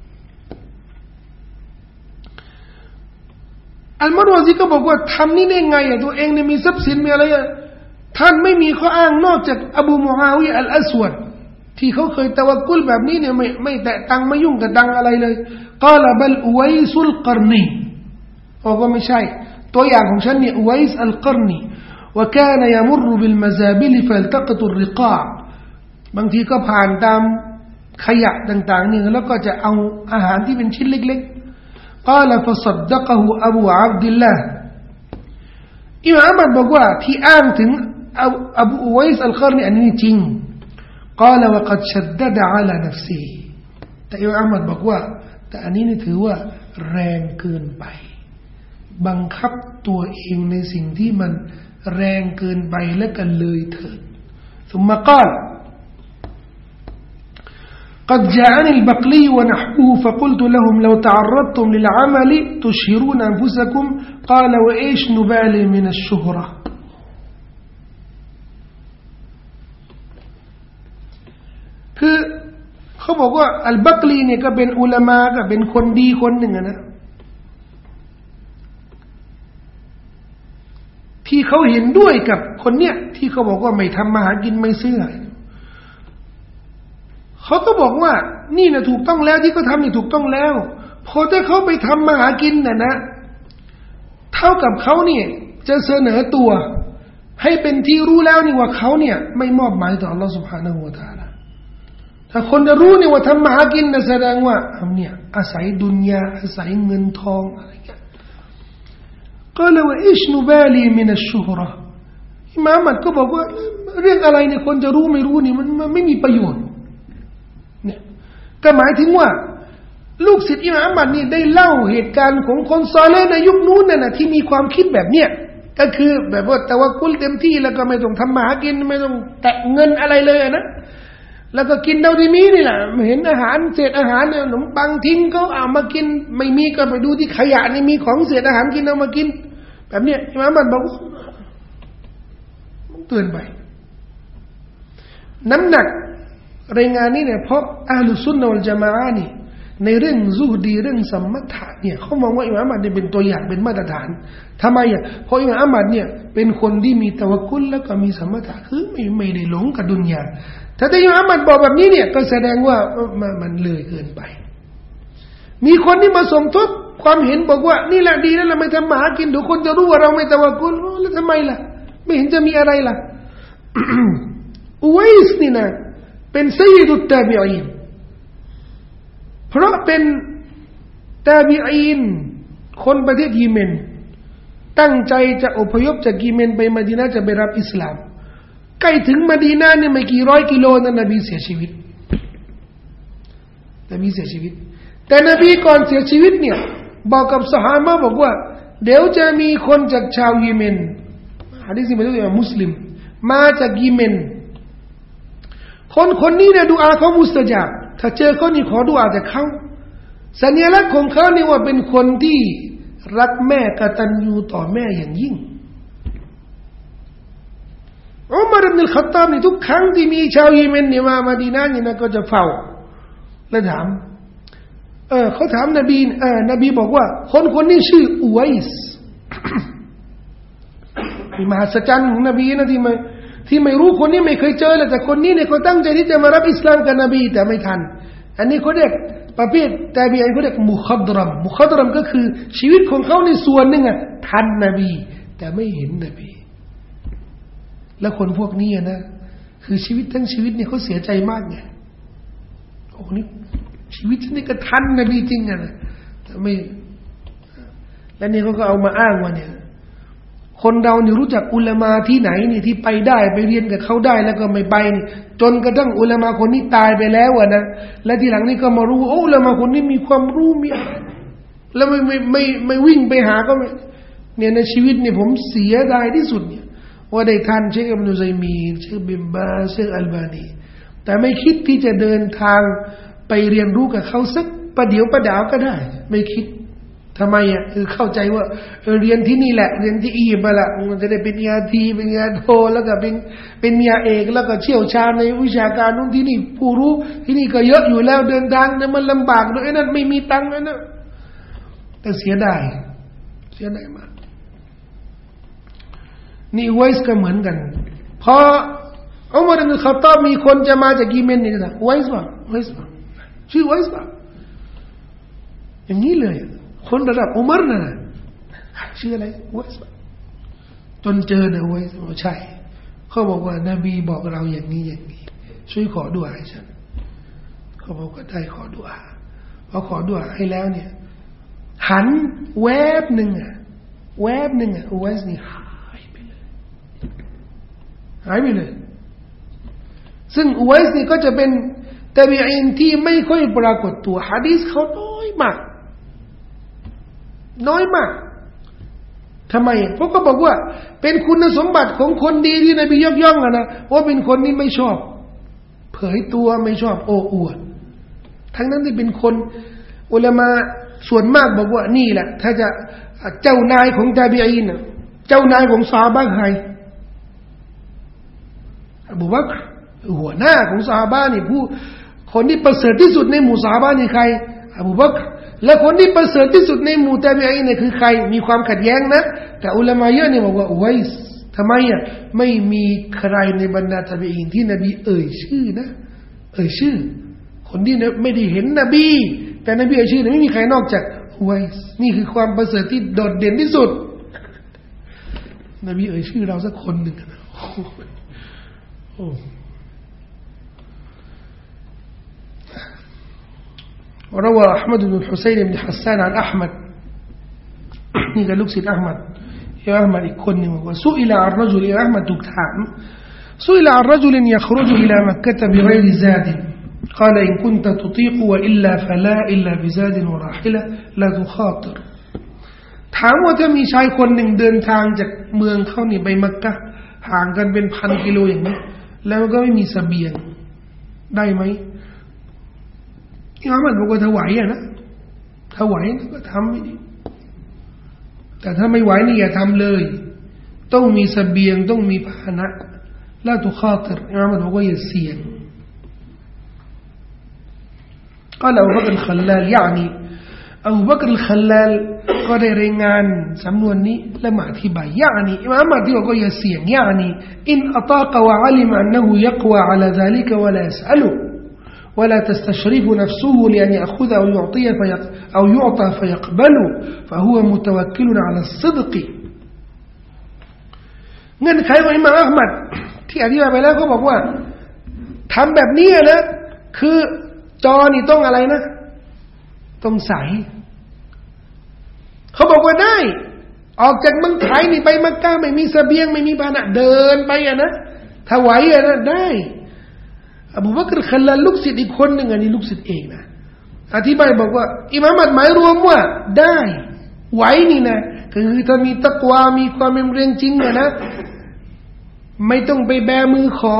อัลมารวาซีก็บอกว่าทำนี่ได้ไงอ่ะตัวเองเนี่ยมีทรัพย์สินมีอะไรอ่ะท่านไม่มีข้ออ้างนอกจากอบูมุอาวิยะห์อัลอัสวัดที่เขาเคยตะวักกุลแบบนี้เนี่ยไม่แตะตังไม่ยุ่งกับตังอะไรเลยกล่าวบัลอุวัยซุลกัรนีบอกว่าไม่ใช่ตัวอย่างของฉันเนี่ยอุวัยซอัลกัรนีوكان يمر بالمزابل فيلتقط الرقاع บางทีก็ผ่านตามขยะต่างๆนี่แล้วก็จะเอาอาหารที่เป็นชิ้นเล็กๆ قال فصدقه أبو عبد الله อิหม่ามอัหมัดบอกว่าที่อ้างถึงอบูอุวัยซอัลกัรนีอันนี้จริง قال وقد شدد على نفسه แต่อิหม่ามอัหมัดบอกว่าแต่อันนี้นี่ถือว่าแรงเกินไปบังคับตัวเองในสิ่งที่มันแรงเกินไปและกันเลยเถิด ثم قال قد جاءني البقلي ونحوه فقلت لهم لو تعرضتم للعمل تشهرون أنفسكم قال وإيش نبالي من الشهرة คือเขาบอกว่าอัลบักลีเนี่ยก็เป็นอุลามะก็เป็นคนดีคนหนึ่งนะที่เขาเห็นด้วยกับคนเนี้ยที่เขาบอกว่าไม่ทำมาหากินไม่ซื้อเขาก็บอกว่านี่นะถูกต้องแล้วที่เขาทำนี่ถูกต้องแล้วพอถ้าเขาไปทำมาหากินนะเท่ากับเขาเนี่ยจะเสนอตัวให้เป็นที่รู้แล้วนี่ว่าเขาเนี่ยไม่มอบหมายต่ออัลลอฮฺ سبحانه และ تعالى ถ้าคนจะรู้เนี่ยว่าทำมาหากินนะแสดงว่าเนี่ยอาศัยดุนยาอาศัยเงินทองอะไรอย่างเงี้ยก็เลยว่าอิชนุบาลีมินัชชุฮเราะห์อิหม่ามอัหมัดก็บอกว่าเรื่องอะไรเนี่ยคนจะรู้ไม่รู้นี่มันไม่มีประโยชน์เนี่ยก็หมายถึงว่าลูกศิษย์อิหม่ามอัหมัดนี่ได้เล่าเหตุการณ์ของคนซอเลห์ในยุคนู้นน่ะที่มีความคิดแบบเนี้ยก็คือแบบว่าตะวักกุลเต็มที่แล้วก็ไม่ต้องทำมาหากินไม่ต้องแตะเงินอะไรเลยนะแล้วก็กินเท่าที่มีนี่แหละเห็นอาหารเศษอาหารเนี่ยขนมปังทิ้งเขาเอามากินไม่มีก็ไปดูที่ขยะนี่มีของเศษอาหารกินเอามากินแบบเนี้ยอิหม่ามอัหมัดบอกเตือนไปน้ำหนักรายงานนี้เนี่ยเพราะอะห์ลุซุนนะวัลญะมาอะห์นี่ในเรื่องซุฮดีเรื่องสมถะเนี่ยเขามองว่าอิหม่ามอัหมัดเนี่ยเป็นตัวอย่างเป็นมาตรฐานทำไมอ่ะเพราะอิหม่ามอัหมัดเนี่ยเป็นคนที่มีตะวักกุลแล้วก็มีสมถะคือไม่ได้หลงกับดุนยาถ้าอิหม่ามอัหมัดบอกแบบนี้เนี่ยก็แสดงว่ามันเลยเกินไปมีคนที่มาสมทบความเห็นบอกว่านี่แหละดีแล้วเราไม่ทำมาหากินเดี๋ยวคนจะรู้ว่าเราไม่ตะวักกุลแล้วทำไมล่ะไม่เห็นจะมีอะไรล่ะ อุวัยส์นี่นะเป็นซัยยิดุตตาบิอีนเพราะเป็นตาบิอีนคนประเทศเยเมนตั้งใจจะอพยพจากเยเมนไปมะดีนะห์จะไปรับอิสลามใกล้ถึงมะดีนะห์เนี่ยไม่กี่ร้อยกิโลนั้นนบีเสียชีวิตนบีเสียชีวิตแต่นบีก่อนเสียชีวิตเนี่ยบอกกับซอฮาบะห์บอกว่าเดี๋ยวจะมีคนจากชาวเยเมนหะดีษนี้มาจากมุสลิมมาจากเยเมนคนนี้เนี่ยดุอาเขามุสตะญาบถ้าเจอเขานี่ขอดุอาจากเขาสัญลักษณ์ของเขานี่ว่าเป็นคนที่รักแม่กตัญญูต่อแม่อย่างยิ่งอุมัร อิบนุล ค็อฏฏอบนี่ทุกครั้งที่มีชาวเยเมนเนี่ยมาดีนะห์นี่นะก็จะเฝ้าแล้วถามเขาถามนบีบอกว่าคนนี้ชื่ออุวัยส์ที่มหัศจรรย์ของนบีนะที่ไม่รู้คนนี้ไม่เคยเจอเลยแต่คนนี้เนี่ยเขาตั้งใจที่จะมารับอิสลามกับนบีแต่ไม่ทันอันนี้เขาเรียกประเภทตาบีอีนเขาเรียกมุคัดรัมก็คือชีวิตของเขาในส่วนหนึ่งทันนบีแต่ไม่เห็นนบีแล้วคนพวกนี้นะคือชีวิตทั้งชีวิตเนี่ยเขาเสียใจมากไงโอ้นี่ชีวิตนี่ก็ทันนบีจริงนะแต่ไม่แล้วนี่เขาก็เอามาอ้างว่าเนี่ยคนเราเนี่ยรู้จักอุลามาที่ไหนนี่ที่ไปได้ไปเรียนกับเขาได้แล้วก็ไม่ไปนี่จนกระทั่งอุลามาคนนี้ตายไปแล้วนะและทีหลังนี่ก็มารู้โอ้อุลามาคนนี้มีความรู้มีอะไรแล้วไม่วิ่งไปหาก็เนี่ยในชีวิตเนี่ยผมเสียดายที่สุดเนี่ยว่าได้ทันเชคอิบนุซัยมีนเชคบินบาซเชคอัลบานีแต่ไม่คิดที่จะเดินทางไปเรียนรู้กับเขาสักประเดี๋ยวประดาวก็ได้ไม่คิดทำไมคือเข้าใจว่าเรียนที่นี่แหละเรียนที่อียิปต์มาละมันจะได้เป็นยาทีเป็นยาโทแล้วก็เป็นยาเอกแล้วก็เชี่ยวชาญในวิชาการนู้นที่นี่ผู้รู้ที่นี่ก็เยอะอยู่แล้วเดินทางเนี่ยมันลำบากด้วยนั่นไม่มีตังค์นะแต่เสียดายมากนี่อุวัยส์ก็เหมือนกันพออุมัร อิบนุล ค็อฏฏอบมีคนจะมาจากเยเมนนี่นะอุวัยส์ชื่ออุวัยส์อย่างนี้เลยคนระดับอุมัรน่ะชื่ออะไรอุวัยส์จนเจอนะอุวัยส์ใช่เขาบอกว่านบีบอกเราอย่างนี้ช่วยขอดุอาให้ฉันเขาบอกก็ได้ขอดุอาพอขอดุอาให้แล้วเนี่ยหันแวบหนึ่งอุวัยส์นี่หายไปเลยซึ่งอุวัยส์นี่ก็จะเป็นตาบีอีนที่ไม่ค่อยปรากฏตัวหะดีษเขาน้อยมากทำไมเพราะก็บอกว่าเป็นคุณสมบัติของคนดีที่นบียกย่องนะว่าเป็นคนที่ไม่ชอบเผยตัวไม่ชอบโอ้อวดทั้งนั้นที่เป็นคนอุลามะส่วนมากบอกว่านี่แหละถ้าจะเจ้านายของตาบีอีนเจ้านายของซอฮาบะห์ใครอบูบักรหัวหน้าของซอฮาบะห์นี่คนที่ประเสริฐที่สุดในหมู่ซอฮาบะห์นี่ใครอบูบักรและคนที่ประเสริฐที่สุดในหมู่ตาบีอีนเนี่ยคือใครมีความขัดแย้งนะแต่อุลามะเยอะเนี่ยบอกว่าอุวัยส์ทำไมไม่มีใครในบรรดาตาบีอีนที่นบีเอ่ยชื่อคนที่ไม่ได้เห็นนบีแต่นบีเอ่ยชื่อไม่มีใครนอกจากฮุไวส์นี่คือความประเสริฐที่โดดเด่นที่สุดนบีเอ่ยชื่อเราสักคนหนึ่งนะโอ้وروى أحمد بن الحسين بن حسان عن أحمد นี่ก็ลูกศิษย์อัลมัดอัลมัดอีกคนหนึ่งว่าสุอิลาอัลรจุลอัลมัดถูกถามสุอิลาอัลรจุลيخرج إلى مكة بغير زاد قال إن كنت تطيق وإلا فلا إلا بزاد وراحلة لا تخاطر ถามว่าถ้ามีชายคนหนึ่งเดินทางจากเมืองเขานี่ไปมักกะห่างกันเป็นพันกิโลอย่างนี้แล้วก็ไม่มีเสบียงได้ไหมอิหม่ามบอกว่าถ้าไหวนะถ้าไหวก็ทำไม่ดีแต่ถ้าไม่ไหวนี่อย่าทำเลยต้องมีเสบียงต้องมีพาหนะละตุคาติรอิหม่ามบอกว่าอย่าเสี่ยงก็แล้วบักรขัลลาลيعني أبو بكر الخلال ก็ได้รายงานสำนวนนี้และมาอธิบายيعنيอิหม่ามที่ว่าก็อย่าเสี่ยงيعني إن أطاق وعلم أنه يقوى على ذلك ولا يسأله ولا تستشرف نفسه لأن يأخذ أو يعطى فيقبل فهو متوكل على الصدق เงื่อนไขของอิหม่ามอะห์มัดที่อธิบายไปแล้วเขาบอกว่าทำแบบนี้นะคือจอนี่ต้องอะไรนะต้องใสเขาบอกว่าได้ออกจากเมืองไทยนี่ไปมักกะไม่มีเสบียงไม่มีพาหนะเดินไปนะถ้าไหวนะได้อบูบักรขัลลาลลูกศิษย์อีกคนหนึ่งอันนี้ลูกศิษย์เองนะอธิบายบอกว่าอิหม่ามหมายรวมว่าได้ไหวนี่นะคือถ้ามีตักวามีความเรียงจริงนะไม่ต้องไปแบมือขอ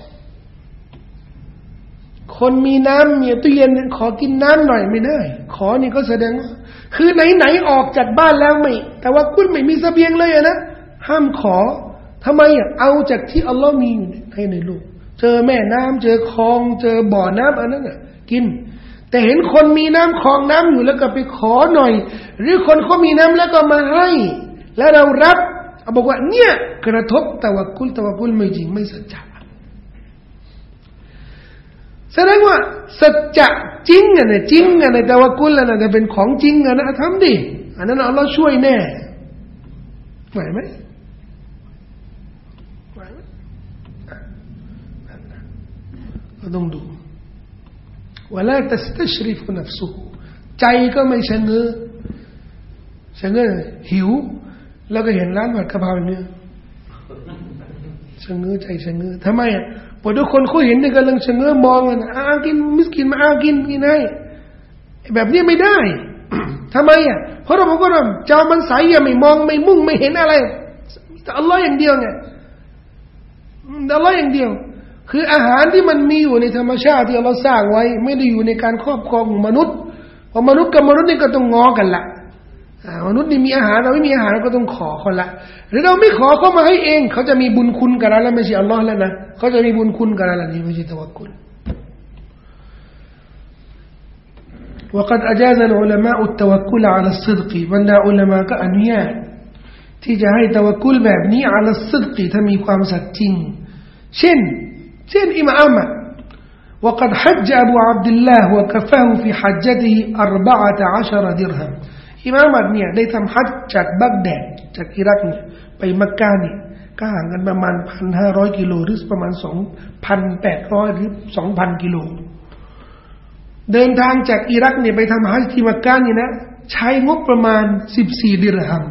คนมีน้ำมีตู้เย็นขอกินน้ำหน่อยไม่ได้ขอนี่ก็แสดงว่าคือไหนๆออกจากบ้านแล้วไม่แต่ว่าคุณไม่มีเสบียงเลยนะห้ามขอทำไมเอาจากที่อัลลอฮ์มีอยู่ให้ในโลกเจอแม่น้ำเจอคลองเจอบ่อน้ำอันนั้นกินแต่เห็นคนมีน้ำคลองน้ำอยู่แล้วก็ไปขอหน่อยหรือคนเขามีน้ำแล้วก็มาให้แล้วเรารับบอกว่าเนี่ยกระทบตะวักกุลไม่จริงไม่สัจจะแสดงว่าสัจจะจริงนะจริงนะตะวักกุลนะแต่เป็นของจริงนะทำดิอันนั้นอัลลอฮ์ช่วยแน่ไหวไหมก็ต้องดูว่าละตัสตัชริฟนัฟซุฮุใจก็ไม่ชะเง้อหิวแล้วก็เห็นร้านผัดกะเพราเนี่ยชะเง้อใจชะเง้อทำไมพอทุกคนเขาเห็นเนี่ยกำลังชะเง้อมองกันกินมิสกินมากินให้แบบนี้ไม่ได้ทำไมเพราะเราบอกว่าเจ้ามันใสไม่มองไม่มุ่งไม่เห็นอะไรแต่อัลลอฮ์อย่างเดียวไงอัลลอฮ์อย่างเดียวคืออาหารที่มันมีอยู่ในธรรมชาติที่เราสร้างไว้ไม่ได้อยู่ในการครอบครองของมนุษย์เพราะมนุษย์กับมนุษย์นี่ก็ต้องง้อกันละมนุษย์นี่มีอาหารเราไม่มีอาหารก็ต้องขอคนละหรือเราไม่ขอเขามาให้เองเขาจะมีบุญคุณกับเราแล้วไม่ใช่อัลลอฮ์แล้วนะเขาจะมีบุญคุณกับเราแล้วนี่ไม่ใช่ตะวักกุล وقد أجاز العلماء التوكل على الصدق บรรดาอุลามะก็อนุญาตที่จะให้ตะวักกุลแบบนี้ على الصدق ถ้ามีความสัตย์จริงเช่นอิหม่าม وقد حج أبو عبد الله وكفاه في حجته 14 درهم อิหม่ามเนี่ยได้ทำฮัจญ์จากบักแดดจากอิรักเนี่ยไปมักกะเนี่ยก็ห่างกันประมาณ 1,500 กิโลหรือประมาณ 2,800 หรือ 2,000 กิโลเดินทางจากอิรักเนี่ยไปทำฮัจญ์ที่มักกะนี่นะใช้งบประมาณ14 ดิรฮัม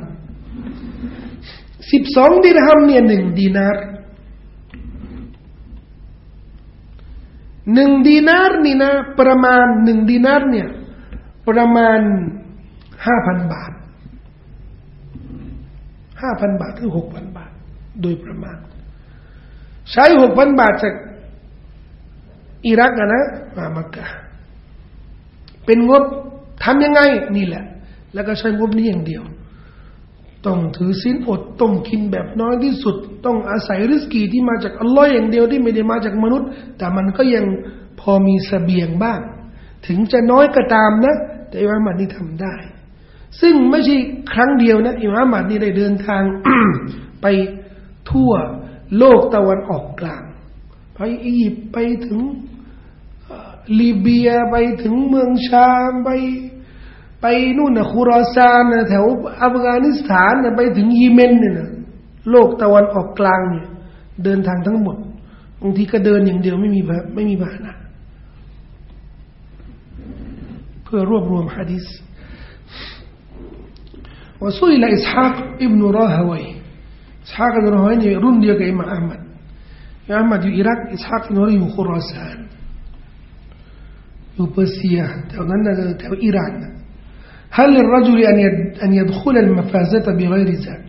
12 ดิรฮัมเนี่ย1ดินาร์1 ดินาร์นี่นะประมาณ1 ดินาร์เนี่ยประมาณ 5,000 บาท 5,000 บาทหรือ 6,000 บาทโดยประมาณใช้ 6,000 บาทจากอิรักนะมามักกะเป็นงบทำยังไงนี่แหละแล้วก็ใช้งบนี้อย่างเดียวต้องถือศีลอดต้องกินแบบน้อยที่สุดต้องอาศัยริสกีที่มาจากอัลลอฮ์อย่างเดียวที่ไม่ได้มาจากมนุษย์แต่มันก็ยังพอมีเสบียงบ้างถึงจะน้อยก็ตามนะแต่อิหม่ามนี่ทำได้ซึ่งไม่ใช่ครั้งเดียวนะอิหม่ามนี่ได้เดินทาง ไปทั่วโลกตะวันออกกลางไปอียิปต์ไปถึงลิเบียไปถึงเมืองชามไปนู่นนะคุรอซานนะแถวอัฟกานิสถานนะไปถึงเยเมนเนี่ยนะโลกตะวันออกกลางเนี่ยเดินทางทั้งหมดบางทีก็เดินอย่างเดียวไม่มีพาหนะเพื่อรวบรวมหะดีษว่าซุยละอิสฮากอิบนุราฮวัยอิสฮากอิบนุราฮวัยนี่รุ่นเดียวกับอิหม่ามอะห์มัดอิหม่ามอะห์มัดอยู่อิรักอิสฮากอิบนุราฮวัยอยู่คุรอซานอยู่เปอร์เซียแถวนั้นนะแถวอิหร่านهل للرجل أن يدخل المفازة بغير زاد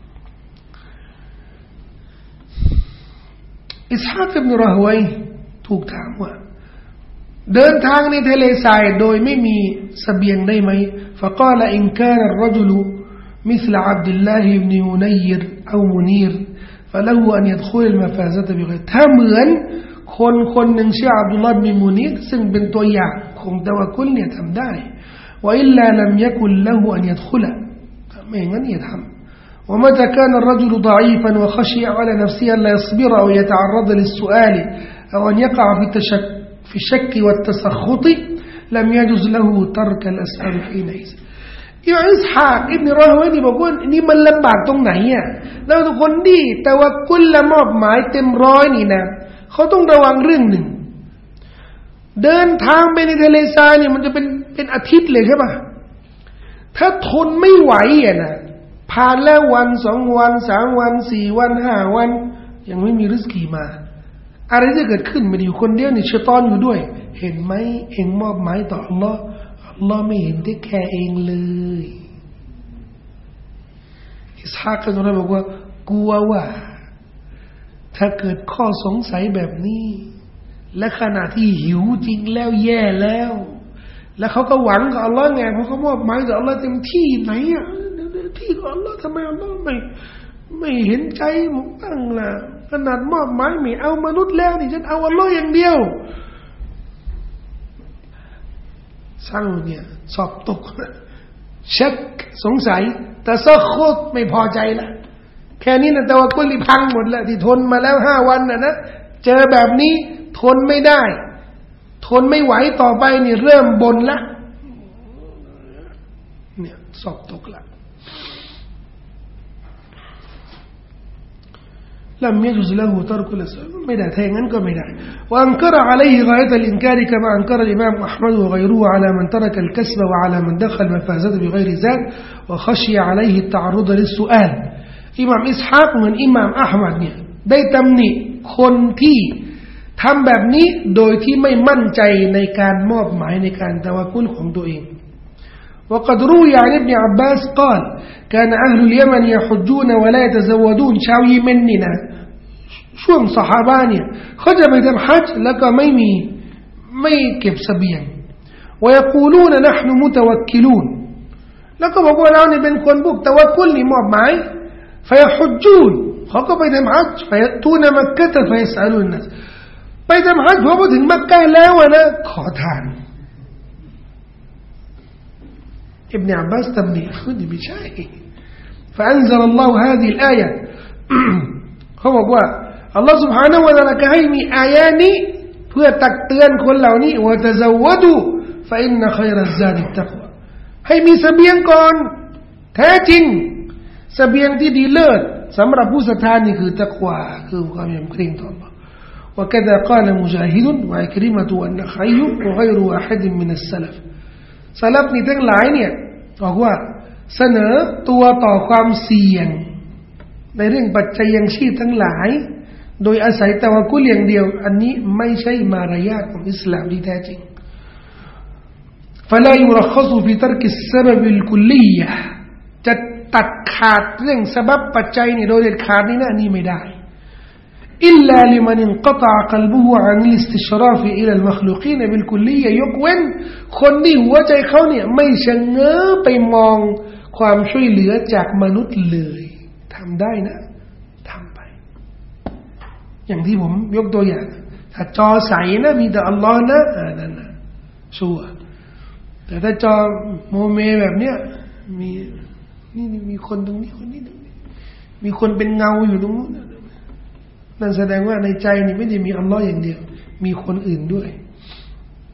อิสฮากอิบนุราฮวัยถูกถามว่าเดินทางในทะเลทรายโดยไม่มีเสบียงได้ไหม فقال إن كان الرجل مثل عبد الله بن منير أو منير فله أن يدخل المفازة بغير ถ้าเหมือนคนหนึ่งชื่ออับดุลลอฮ์บินมุนีรซึ่งเป็นตัวอย่างของตะวะกุลเนี่ยทำได้وإلا لم يكن له أن يدخل ما يعني يتحمل ومتى كان الرجل ضعيفا وخشي على نفسه أن لا يصبر أو يتعرض للسؤال أو أن يقع في الشك والتسخط لم يجوز له ترك الأسئلة حينئذอย่างอิสฮากอิบนุราฮวัยนี่บอกว่านี่มันลำบากตรงไหนอ่ะแล้วทุกคนที่ตะวักกุลละมอบหมายเต็มร้อยนี่นะเขาต้องระวังเรื่องหนึ่งเดินทางไปในทะเลทรายเนี่ยมันจะเป็นอาทิตย์เลยใช่ป่ะถ้าทนไม่ไหวอ่ะนะผ่านแล้ววัน2 วัน3 วัน4 วัน5 วันยังไม่มีริสกีมาอะไรจะเกิดขึ้นไม่ได้อยู่คนเดียวนี่ชัยฏอนอยู่ด้วยเห็นไหมเองมอบหมายต่ออัลลอฮ์อัลลอฮ์ไม่เห็นได้แค่เองเลยอิสฮากก็บอกว่ากลัวว่าถ้าเกิดข้อสงสัยแบบนี้และขณะที่หิวจริงแล้วแย่แล้วแล้วเขาก็หวังกับอัลลอฮ์ไงเพราะเขามอบหมายกับอัลลอฮ์เต็มที่ไหนอ่ะที่ของอัลลอฮ์ทำไมอัลลอฮ์ไม่เห็นใจมึงบ้างล่ะขนาดมอบหมายไม่เอามนุษย์แล้วนี่ฉันเอาอัลลอฮ์อย่างเดียวสร้างเนี่ยสอบตกชักสงสัยแต่ซักโคตรไม่พอใจละแค่นี้นะตะวะกุลพังหมดแล้วที่ทนมาแล้ว5 วันนะเจอแบบนี้ทนไม่ได้ทนไม่ไหวต่อไปนี่เริ่มบ่นละเนี่ยสอบตกละلم يجوز له ترك الأسئلةไม่ได้ถ้าอย่างนั้นก็ไม่ได้وأنكر عليه غاية الإنكار كما أنكر الإمام أحمد وغيره على من ترك الكسب وعلى من دخل مفازة بغير زاد وخشي عليه التعرض للسؤالอิหม่ามอิสฮากเหมือนอิหม่ามอะห์มัดเนี่ยได้ตำหนิคนที่ทำแบบนี้โดยที่ไม่มั่นใจในการมอบหมายในการตะวะกุลของตัวเอง وقد روي عن ابن عباس قال كان أهل اليمن يحجون ولا يتزودون ชาวเยเมนนี่นะช่วงซอฮาบะห์เนี่ยเขาจะไปทำฮัจญ์แล้วก็ไม่เก็บเสบียง ويقولون نحن متوكلون แล้วก็บอกว่าเราเนี่ยเป็นคนพวกตะวะกุลนี่มอบหมาย فيحجون เขาก็ไปทำฮัจญ์ فيأتون مكة فيسألون الناس ไปทำฮัจญ์พอถึงมักกะห์แล้วนะขอทานอิบนุอับบาสตำหนินี่ไม่ใช่ فأنزل الله هذه الآية เขาบอกว่าอัลลอฮฺ سبحانه และ تعالى ก็ให้มีอายะนี้เพื่อตักเตือนคนเหล่านี้ว่าตะซาวดู فإن خير الزاد التقوى ให้มีเสบียงก่อนแท้จริงเสบียงที่ดีเลิศสำหรับผู้ศรัทธานี่คือตักวาคือความยำเกรงต่อ Allah وكذا قال مجاهد وعكرمة والنخعي وغير واحد من السلف สลัฟนี่ทั้งหลายเนี่ยบอกว่าเสนอตัวต่อความเสี่ยงในเรื่องปัจจัยยังชีพทั้งหลายโดยอาศัยตะวะกุลอย่างเดียวอันนี้ไม่ใช่มารยาทของอิสลามที่แท้จริง فلا يرخص في ترك السبب الكلية จะตัดขาดเรื่องสบับปัจจัยนี่โดยเด็ดขาดนี่นะนี่ไม่ได้إلا لمن انقطع قلبه عن الاستشراف إلى المخلوقين بالكلية ยกเว้นคนที่หัวใจเขาเนี่ยไม่ชะเง้อไปมองความช่วยเหลือจากมนุษย์เลยทำได้นะทำไปอย่างที่ผมยกตัวอย่างถ้าจอใสนะมีแต่อัลลอฮ์นะนั่นนะชัวร์แต่ถ้าจอโมเมแบบเนี้ยมีคนตรงนี้คนนี้มีคนเป็นเงาอยู่ตรงนู้นนั่นแสดงว่าในใจนี่ไม่ได้มีอัลลอฮ์อย่างเดียวมีคนอื่นด้วย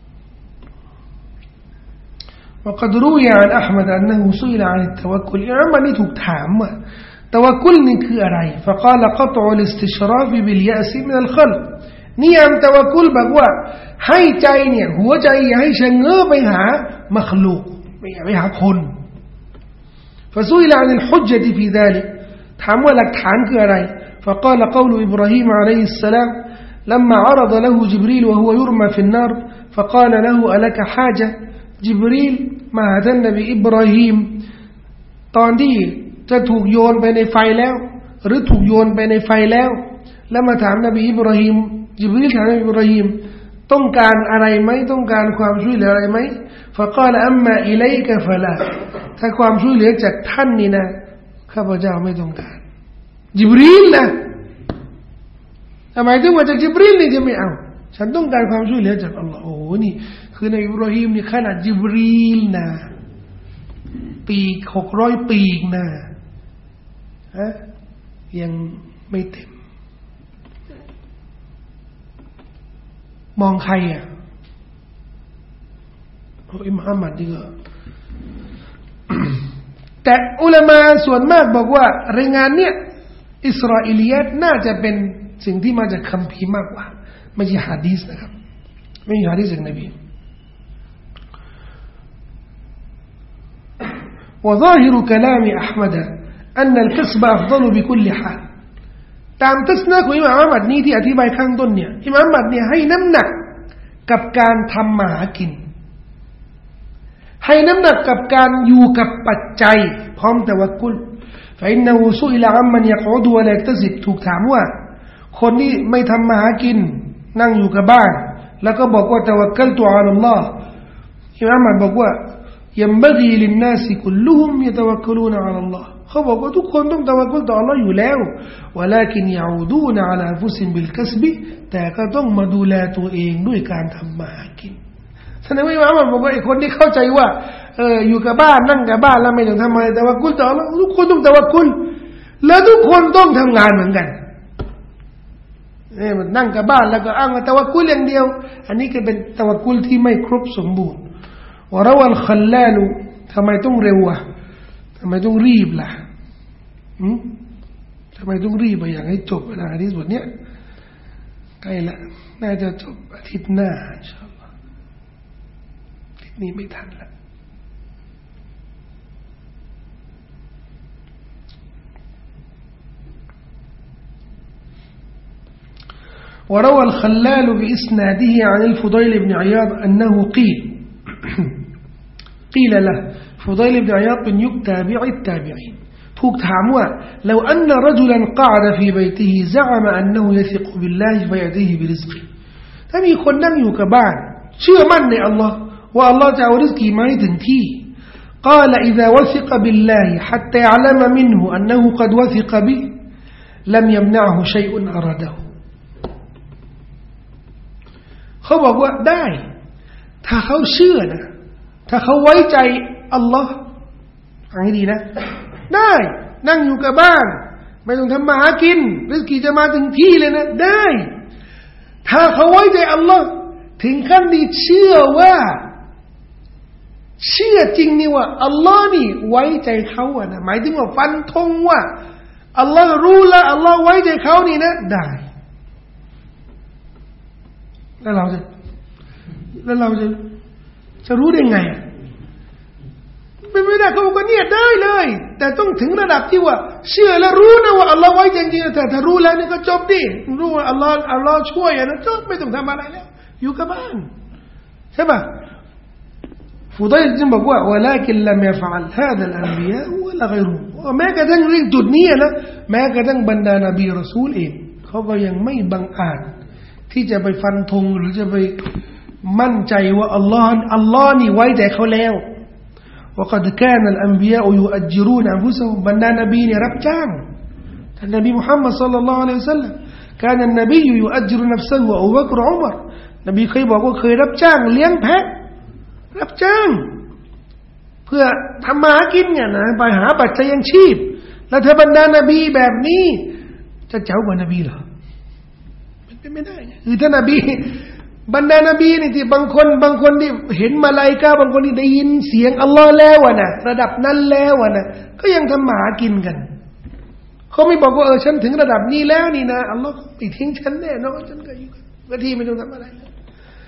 وقد روي عن أحمد أنه سئل عن التوكل อิหม่ามนี่ถูกถามว่าตะวักกุลนี่คืออะไร فقال قطع الاستشراف باليأس من الخلق นิยามตะวักกุลบอกว่าให้ใจเนี่ยหัวใจอย่าให้ชะเง้อไปหามัคลุกไปหาคน فسئل عن الحجة في ذلك ถามว่าหลักฐานคืออะไร فقال قول إبراهيم عليه السلام لما عرض له جبريل وهو يرمى في النار فقال له ألك حاجة จิบรีลมาหาท่านนบีอิบราฮิมตอนที่จะถูกโยนไปในไฟแล้วหรือถูกโยนไปในไฟแล้วแล้วมาถามนบีอิบราฮิมจิบรีลถามนบีอิบราฮิมต้องการอะไรไหมต้องการความช่วยเหลืออะไรไหม فقال أما إليك فلا ถ้าความช่วยเหลือจากท่านนี่นะข้าพเจ้าไม่ต้องการจิบรีลนะทำไมถึงว่าจากจิบรีลนี่จะไม่เอาฉันต้องการความช่วยเหลือจากอัลลอฮ์โอ้โหนี่คือนบีอิบราฮิมนี่ขนาดจิบรีลนะปีก600 ปีกนะยังไม่เต็มมองใครอ่ะอิหม่ามอัหมัดนี่ก็ แต่อุลามะส่วนมากบอกว่ารายงานเนี่ยอิสราเอลียัตน่าจะเป็นสิ่งที่มาจากคัมภีร์มากกว่าไม่ใช่หะดีษนะครับไม่ใช่หะดีษจากนบี وظاهر كلام أحمد أن الكسب أفضل بكل حال ตามทัศนะของอิหม่ามอัหมัดนี้ที่อธิบายข้างต้นเนี่ยอิหม่ามอัหมัดเนี่ยให้น้ำหนักกับการทำมาหากินให้น้ำหนักกับการอยู่กับปัจจัยพร้อมตะวักกุล فإنه سئل عمن يقعد ولا يكتسب ถูกถามว่าคนที่ไม่ทำมาหากินนั่งอยู่กับบ้านแล้วก็บอกว่าตะวักกัลตุอะลัลลอฮ์อิหม่ามอัหมัดบอกว่าينبغي للناس كلهم يتوكلون على الله เขาบอกว่าทุกคนต้องตะวักกุลต่ออัลเลาะห์อยู่แล้ว ولكن يعودون على أنفسهم بالكسب แต่ก็ต้องมาดูแลตัวเองด้วยการทำมาหากินฉะนั้นอิหม่ามอัหมัดบอกว่าไอ้คนที่เข้าใจว่าอยู่กับบ้านนั่งกับบ้านแล้วไม่ต้องทำอะไรตะวักกุลต่ออัลเลาะห์ทุกคนต้องตะวักกุลแล้วทุกคนต้องทำงานเหมือนกันมันนั่งกับบ้านแล้วก็อ้างว่าตะวักกุลอย่างเดียวอันนี้ก็เป็นตะวักกุลที่ไม่ครบสมบูรณ์وروى الخلال ทำไมต้องเร็วอ่ะทำไมต้องรีบล่ะทำไมต้องรีบไปอย่างให้จบเวลาที่สุดเนี้ยใกล้ละน่าจะจบอาทิตย์หน้าอินชาอัลลอฮ์อาทิตย์นี้ไม่ทันละ وروى الخلال بإسناده عن الفضيل بن عياض أنه قيل له فضيل بن عياض بنยุคتابع التابعين ถูกถามว่า لو أن رجلا قعد في بيته زعم أنه يثق بالله فيأتيه برزقه ถ้ามีคนนั่งอยู่กับบ้านเชื่อมั่นในอัลลอฮ์ว่าอัลลอฮ์จะเอาริสกีมาให้ถึงที่ قال إذا وثق بالله حتى يعلم منه أنه قد وثق به لم يمنعه شيء أراده เขาบอกว่าได้ถ้าเขาเชื่อนะถ้าเขาไว้ใจอัลลอฮ์ฟังให้ดีนะได้นั่งอยู่กับบ้านไม่ต้องทำมาหากินริสกีจะมาถึงที่เลยนะได้ถ้าเขาไว้ใจอัลลอฮ์ถึงขั้นที่เชื่อจริงนี่ว่าอัลลอฮ์นี่ไว้ใจเขาอะนะหมายถึงว่าฟันธงว่าอัลลอฮ์รู้ละอัลลอฮ์ไว้ใจเขานี่นะได้แล้วเราจะรู้ได้ไงไม่ได้เขาบอกว่าเนี่ยได้เลยแต่ต้องถึงระดับที่ว่าเชื่อและรู้นะว่าอัลลอฮ์ไว้จริงๆแต่ถ้ารู้แล้วนี่ก็จบดิรู้ว่าอัลลอฮ์ช่วยนะจบไม่ต้องทำอะไรแล้วอยู่กับบ้านใช่ป่ะฟุดัยจึงบอกว่า ولكن لم يفعل هذا الأنبياء ولا غيرهم แม้กระทั่งเรื่องจุดนี้นะแม้กระทั่งบรรดานบีรอซูลเองเขาก็ยังไม่บังอาจที่จะไปฟันธงหรือจะไปมั่นใจว่าอัลลอฮ์นี่ไว้ใจเขาแล้ว وقد كان الأنبياء يؤجرون أنفسهم บรรดานบีเนี่ยรับจ้างท่านนบีมุฮัมมัดศ็อลลัลลอฮุอะลัยฮิวะซัลลัม كان النبي يؤجر نفسه وأبو بكر وعمر นบีเคยบอกว่าเคยรับจ้างเลี้ยงแพะรับจ้างเพื่อทำมาหากินเนี่ยนะไปหาปัจจัยยังชีพแล้วถ้าบรรดานบีแบบนี้จะเจ๋งกว่านบีเหรอไม่ได้คือถ้านบีบรรดานบีนี่ที่บางคนที่เห็นมาลาอิกะฮ์บางคนที่ได้ยินเสียงอัลลอฮ์แล้วนะระดับนั้นแล้วนะก็ยังทำมาหากินกันเขาไม่บอกว่าฉันถึงระดับนี้แล้วนี่นะอัลลอฮ์ไม่ทิ้งฉันแน่นอนฉันก็อยู่กันที่ไม่ต้องทำอะไรแล้ว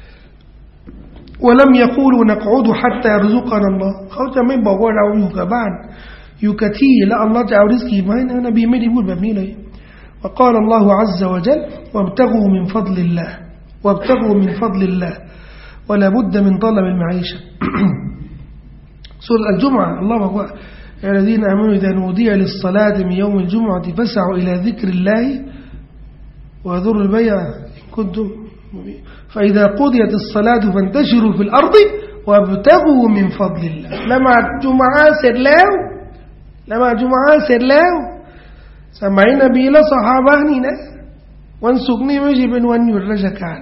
ولم يقولوا نقعد حتى يرزقنا الله เขาจะไม่บอกว่าเราอยู่กับบ้านอยู่กับที่แล้วอัลลอฮ์จะเอาริสกีมาให้นะนบีไม่ได้พูดแบบนี้เลย وقال الله عز وجل وابتغوا من فضل الله وابتغوا من فضل الله ولا بد من طلب المعيشة سورة الجمعة الله أكبر يا الذين آمنوا إذا نودي للصلاة من يوم الجمعة فاسعوا إلى ذكر الله وذروا البيع إن كنتم فإذا قضيت الصلاة فانتشروا في الأرض وابتغوا من فضل الله لما جمعةเสร็จแล้วสมัยนบีและซอฮาบะห์นี่นะวันศุกร์นี่ไม่ใช่เป็นวันหยุดราชการ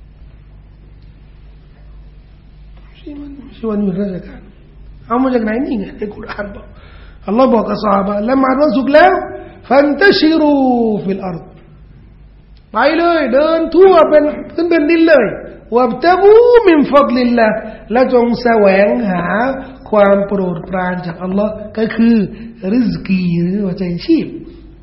ไม่ใช่วันหยุดราชการเอามาจากไหนนี่ไงในกุรอานบอกอัลลอฮ์บอกกับซอฮาบะห์ละหมาดวันศุกร์แล้วฟันตะชิรูฟิลอาร์ฎไปเลยเดินทั่วเป็นขึ้นเป็นดินเลยวับตะกูมินฟัดลิลลาห์และจงแสวงหาความโปรดปรานจากอัลลอฮ์ก็คือริซกีหรือว่าใจชีพ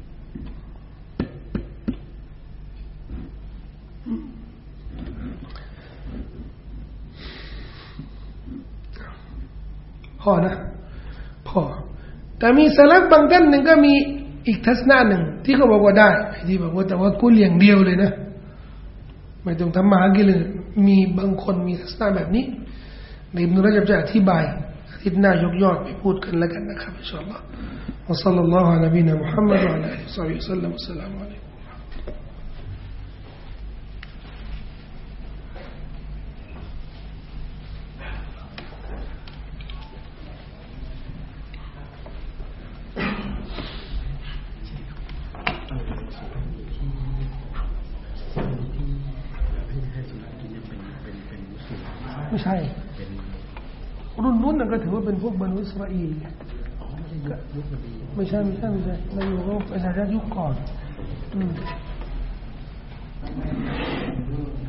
พอนะพอแต่มีสลับบางท่านหนึ่งก็มีอีกทัศนะหนึ่งที่เขาบอกว่าได้ที่บอกว่าแต่ว่ากุลอย่างเดียวเลยนะไม่ต้องทำมาหากินเลยมีบางคนมีทัศนะแบบนี้ในอิบนุรญับจะอธิบายอาทิตย์หน้ายกยอดไปพูดกันแล้วกันนะครับอินชาอัลลอฮ์วะศ็อลลัลลอฮุอะลานบีนะมุฮัมมัดวะอะลาอิฮิวะซัลลัมอัสสลามุอะลัยกุมไม่ใช่รุ่นนู้นน่ะก็ถือว่าเป็นพวกบรรดาอิสราเอลไม่ใช่เราอยู่กับประชาชนยุคก่อน